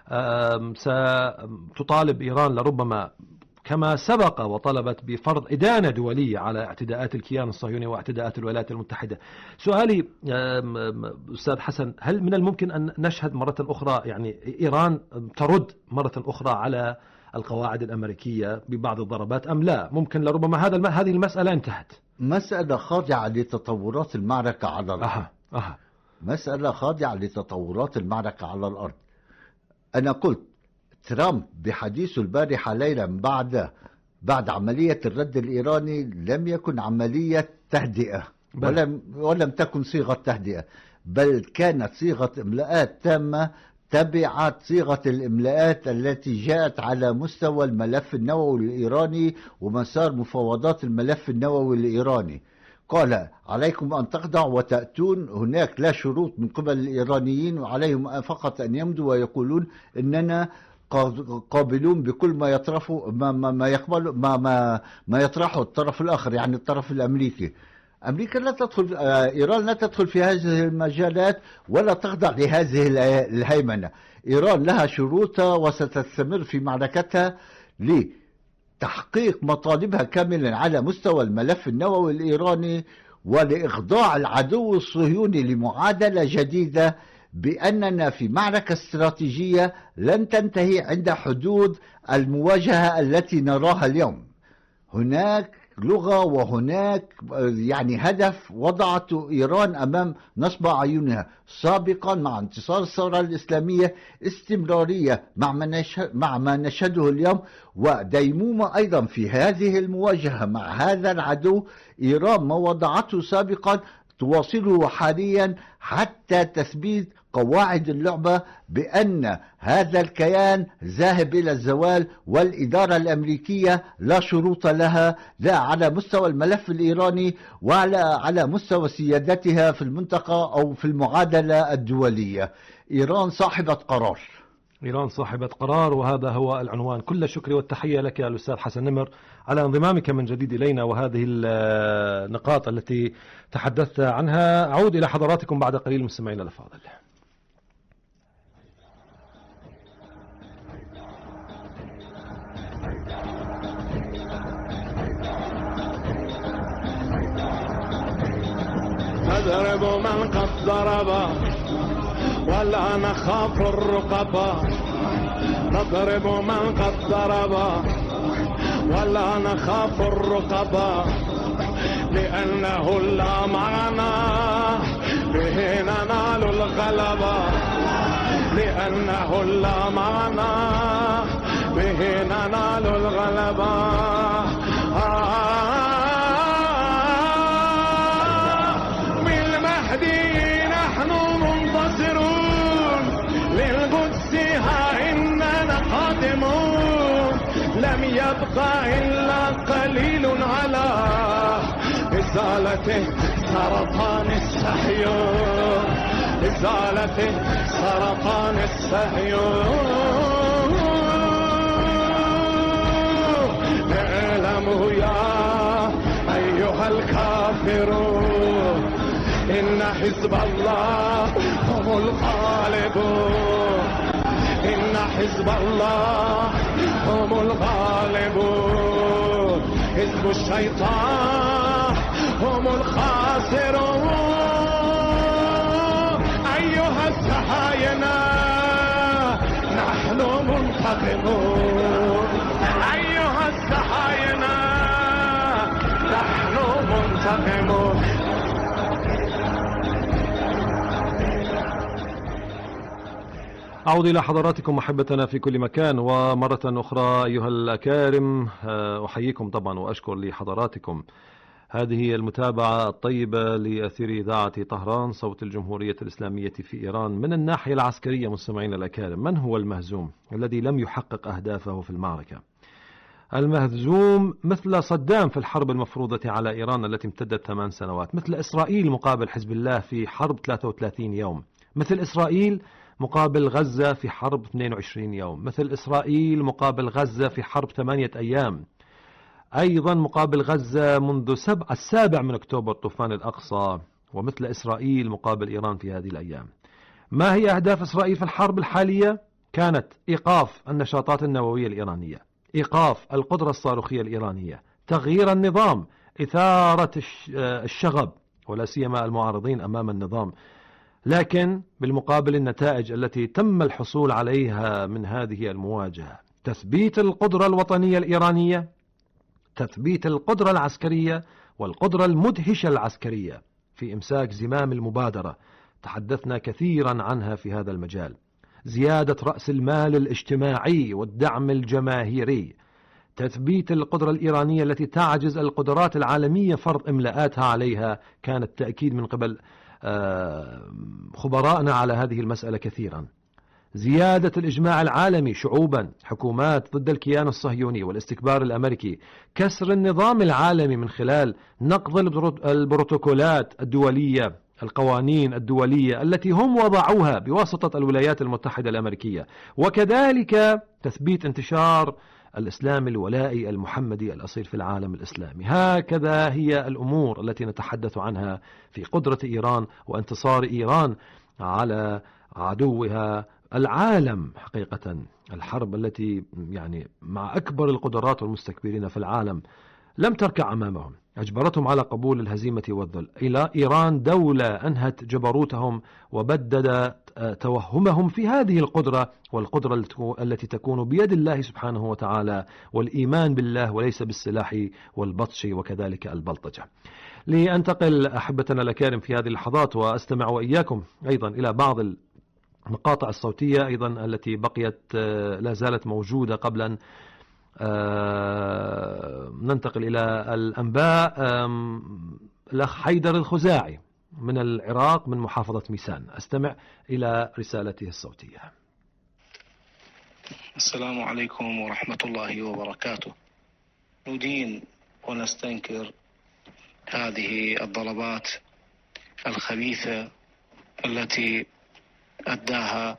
ستطالب إيران لربما كما سبق وطلبت بفرض إدانة دولية على اعتداءات الكيان الصهيوني واعتداءات الولايات المتحدة. سؤالي أستاذ حسن، هل من الممكن أن نشهد مرة أخرى يعني إيران ترد مرة أخرى على القواعد الأمريكية ببعض الضربات أم لا؟ ممكن لربما هذا هذه المسألة انتهت. مسألة خاضعة لتطورات المعركة على الأرض. أها. أها. مسألة خاضعة لتطورات المعركة على الأرض. أنا قلت ترامب بحديثه البارحة ليلا بعد بعد عملية الرد الإيراني لم يكن عملية تهدئة، ولم ولم تكن صيغة تهدئة، بل كانت صيغة إملاءات تامة تبعت صيغة الإملاءات التي جاءت على مستوى الملف النووي الإيراني ومسار مفاوضات الملف النووي الإيراني. قال: عليكم أن تخضعوا وتأتون، هناك لا شروط من قبل الإيرانيين، وعليهم فقط أن يمضوا ويقولون إننا قابلون بكل ما يطرحه ما ما ما يقبل ما ما ما يطرحه الطرف الآخر، يعني الطرف الأمريكي. أمريكا لا تدخل، إيران لا تدخل في هذه المجالات ولا تخضع لهذه الهيمنة. إيران لها شروطها وستستمر في معركتها لتحقيق مطالبها كاملا على مستوى الملف النووي الإيراني، ولإخضاع العدو الصهيوني لمعادلة جديدة، بأننا في معركة استراتيجية لن تنتهي عند حدود المواجهة التي نراها اليوم. هناك لغة وهناك يعني هدف وضعته إيران أمام نصب عيونها سابقا مع انتصار الثورة الإسلامية، استمرارية مع ما نشهد مع ما نشهده اليوم، وديمومة أيضا في هذه المواجهة مع هذا العدو. إيران ما وضعته سابقا تواصله حاليا حتى تثبيت قواعد اللعبة بأن هذا الكيان ذاهب إلى الزوال، والإدارة الأمريكية لا شروط لها، لا على مستوى الملف الإيراني ولا على مستوى سيادتها في المنطقة أو في المعادلة الدولية. إيران صاحبة قرار. إيران صاحبة قرار، وهذا هو العنوان. كل الشكر والتحية لك يا الأستاذ حسن نمر على انضمامك من جديد إلينا وهذه النقاط التي تحدثت عنها. أعود إلى حضراتكم بعد قليل مستمعينا الأفاضل. نضرب من قد ضرب ولا نخاف الرقبة، نضرب من قد ضرب ولا نخاف الرقبة، لأنه لا معنا به ننال الغلبة، لأنه لا معنا به ننال الغلبة. آه بالمهدي نحن منتصرون، للقدس ها إننا قادمون، لم يبقى إلا قليل على إزالة سرطان الصهيون، إزالة سرطان الصهيون. اعلموا يا أيها الكافرون إن حزب الله هم الغالبون، إن حزب الله هم الغالبون، حزب الشيطان هم الخاسرون. أيها الصهاينة نحن منتقمون أيها السحاينة نحن منتقمون. أعود إلى حضراتكم محبتنا في كل مكان، ومرة أخرى أيها الأكارم أحييكم طبعا وأشكر لحضراتكم هذه المتابعة الطيبة لأثير إذاعة طهران صوت الجمهورية الإسلامية في إيران. من الناحية العسكرية مستمعين الأكارم، من هو المهزوم الذي لم يحقق أهدافه في المعركة؟ المهزوم مثل صدام في الحرب المفروضة على إيران التي امتدت ثمان سنوات، مثل إسرائيل مقابل حزب الله في حرب ثلاثة وثلاثين يوم، مثل إسرائيل مقابل غزة في حرب اثنين وعشرين يوم، مثل إسرائيل مقابل غزة في حرب ثمانية أيام، أيضا مقابل غزة منذ سبع السابع من أكتوبر طوفان الأقصى، ومثل إسرائيل مقابل إيران في هذه الأيام. ما هي أهداف إسرائيل في الحرب الحالية؟ كانت إيقاف النشاطات النووية الإيرانية، إيقاف القدرة الصاروخية الإيرانية، تغيير النظام، إثارة الشغب ولا سيما المعارضين أمام النظام. لكن بالمقابل النتائج التي تم الحصول عليها من هذه المواجهة: تثبيت القدرة الوطنية الإيرانية، تثبيت القدرة العسكرية والقدرة المدهشة العسكرية في إمساك زمام المبادرة، تحدثنا كثيرا عنها في هذا المجال، زيادة رأس المال الاجتماعي والدعم الجماهيري، تثبيت القدرة الإيرانية التي تعجز القدرات العالمية فرض إملاءاتها عليها. كان التأكيد من قبل خبراءنا على هذه المسألة كثيرا. زيادة الإجماع العالمي، شعوبا، حكومات ضد الكيان الصهيوني والاستكبار الأمريكي، كسر النظام العالمي من خلال نقض البروتوكولات الدولية، القوانين الدولية التي هم وضعوها بواسطة الولايات المتحدة الأمريكية، وكذلك تثبيت انتشار الإسلام الولائي المحمدي الأصيل في العالم الإسلامي. هكذا هي الأمور التي نتحدث عنها في قدرة إيران وانتصار إيران على عدوها العالم. حقيقة الحرب التي يعني مع أكبر القدرات والمستكبرين في العالم لم تركع أمامهم، أجبرتهم على قبول الهزيمة والذل. إلى إيران دولة أنهت جبروتهم وبدد توهمهم في هذه القدرة، والقدرة التي تكون بيد الله سبحانه وتعالى، والإيمان بالله وليس بالسلاح والبطش وكذلك البلطجة. لأنتقل أحبتنا الأكارم في هذه اللحظات وأستمع وإياكم أيضا إلى بعض المقاطع الصوتية أيضا التي بقيت لا زالت موجودة قبل أن ننتقل إلى الأنباء. الأخ حيدر الخزاعي من العراق من محافظة ميسان، أستمع إلى رسالته الصوتية. السلام عليكم ورحمة الله وبركاته. ندين ونستنكر هذه الضربات الخبيثة التي أداها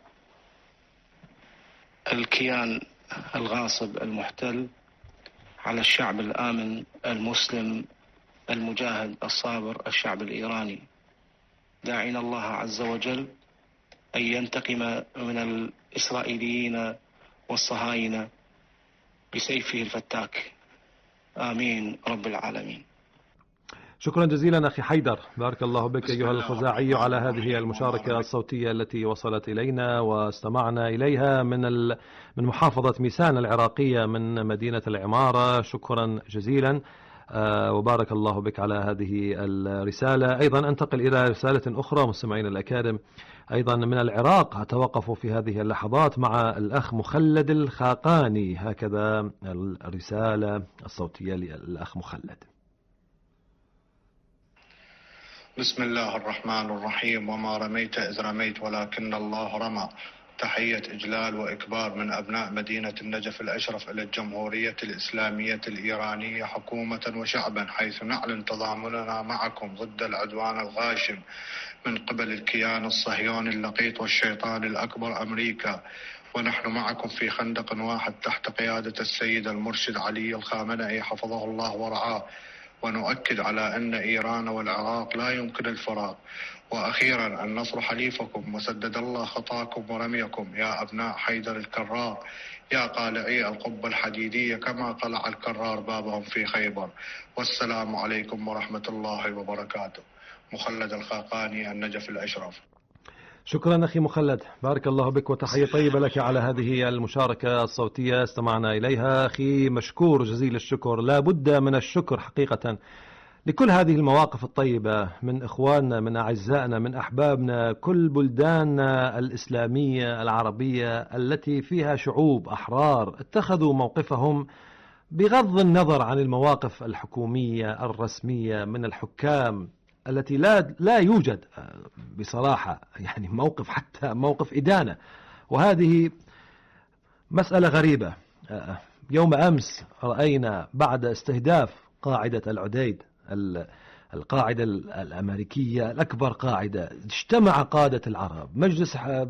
الكيان الغاصب المحتل على الشعب الآمن المسلم المجاهد الصابر الشعب الإيراني، داعين الله عز وجل أن ينتقم من الإسرائيليين والصهاينة بسيفه الفتاك، آمين رب العالمين. شكرا جزيلا أخي حيدر، بارك الله بك أيها الخزاعي على هذه المشاركة الصوتية التي وصلت إلينا واستمعنا إليها من من محافظة ميسان العراقية من مدينة العمارة. شكرا جزيلا وبارك الله بك على هذه الرسالة. أيضا أنتقل إلى رسالة أخرى مستمعين الأكارم أيضا من العراق، أتوقف في هذه اللحظات مع الأخ مخلد الخاقاني. هكذا الرسالة الصوتية للأخ مخلد. بسم الله الرحمن الرحيم. وما رميت إذ رميت ولكن الله رمى. تحية إجلال وإكبار من أبناء مدينة النجف الأشرف إلى الجمهورية الإسلامية الإيرانية حكومة وشعبا، حيث نعلن تضامننا معكم ضد العدوان الغاشم من قبل الكيان الصهيوني اللقيط والشيطان الأكبر أمريكا، ونحن معكم في خندق واحد تحت قيادة السيد المرشد علي الخامنئي حفظه الله ورعاه. ونؤكد على أن إيران والعراق لا يمكن الفراق. وأخيرا النصر حليفكم وسدد الله خطاكم ورميكم يا أبناء حيدر الكرار، يا قالعي القبة الحديدية كما قلع الكرار بابهم في خيبر. والسلام عليكم ورحمة الله وبركاته. مخلد الخاقاني، النجف الأشرف. شكرا أخي مخلد، بارك الله بك، وتحية طيبة لك على هذه المشاركة الصوتية استمعنا إليها. أخي مشكور جزيل الشكر. لا بد من الشكر حقيقة لكل هذه المواقف الطيبة من إخواننا، من أعزائنا، من أحبابنا، كل بلداننا الإسلامية العربية التي فيها شعوب أحرار اتخذوا موقفهم بغض النظر عن المواقف الحكومية الرسمية من الحكام التي لا لا يوجد بصراحة يعني موقف، حتى موقف إدانة. وهذه مسألة غريبة. يوم أمس رأينا بعد استهداف قاعدة العديد، القاعدة الأمريكية الأكبر قاعدة، اجتمع قادة العرب، مجلس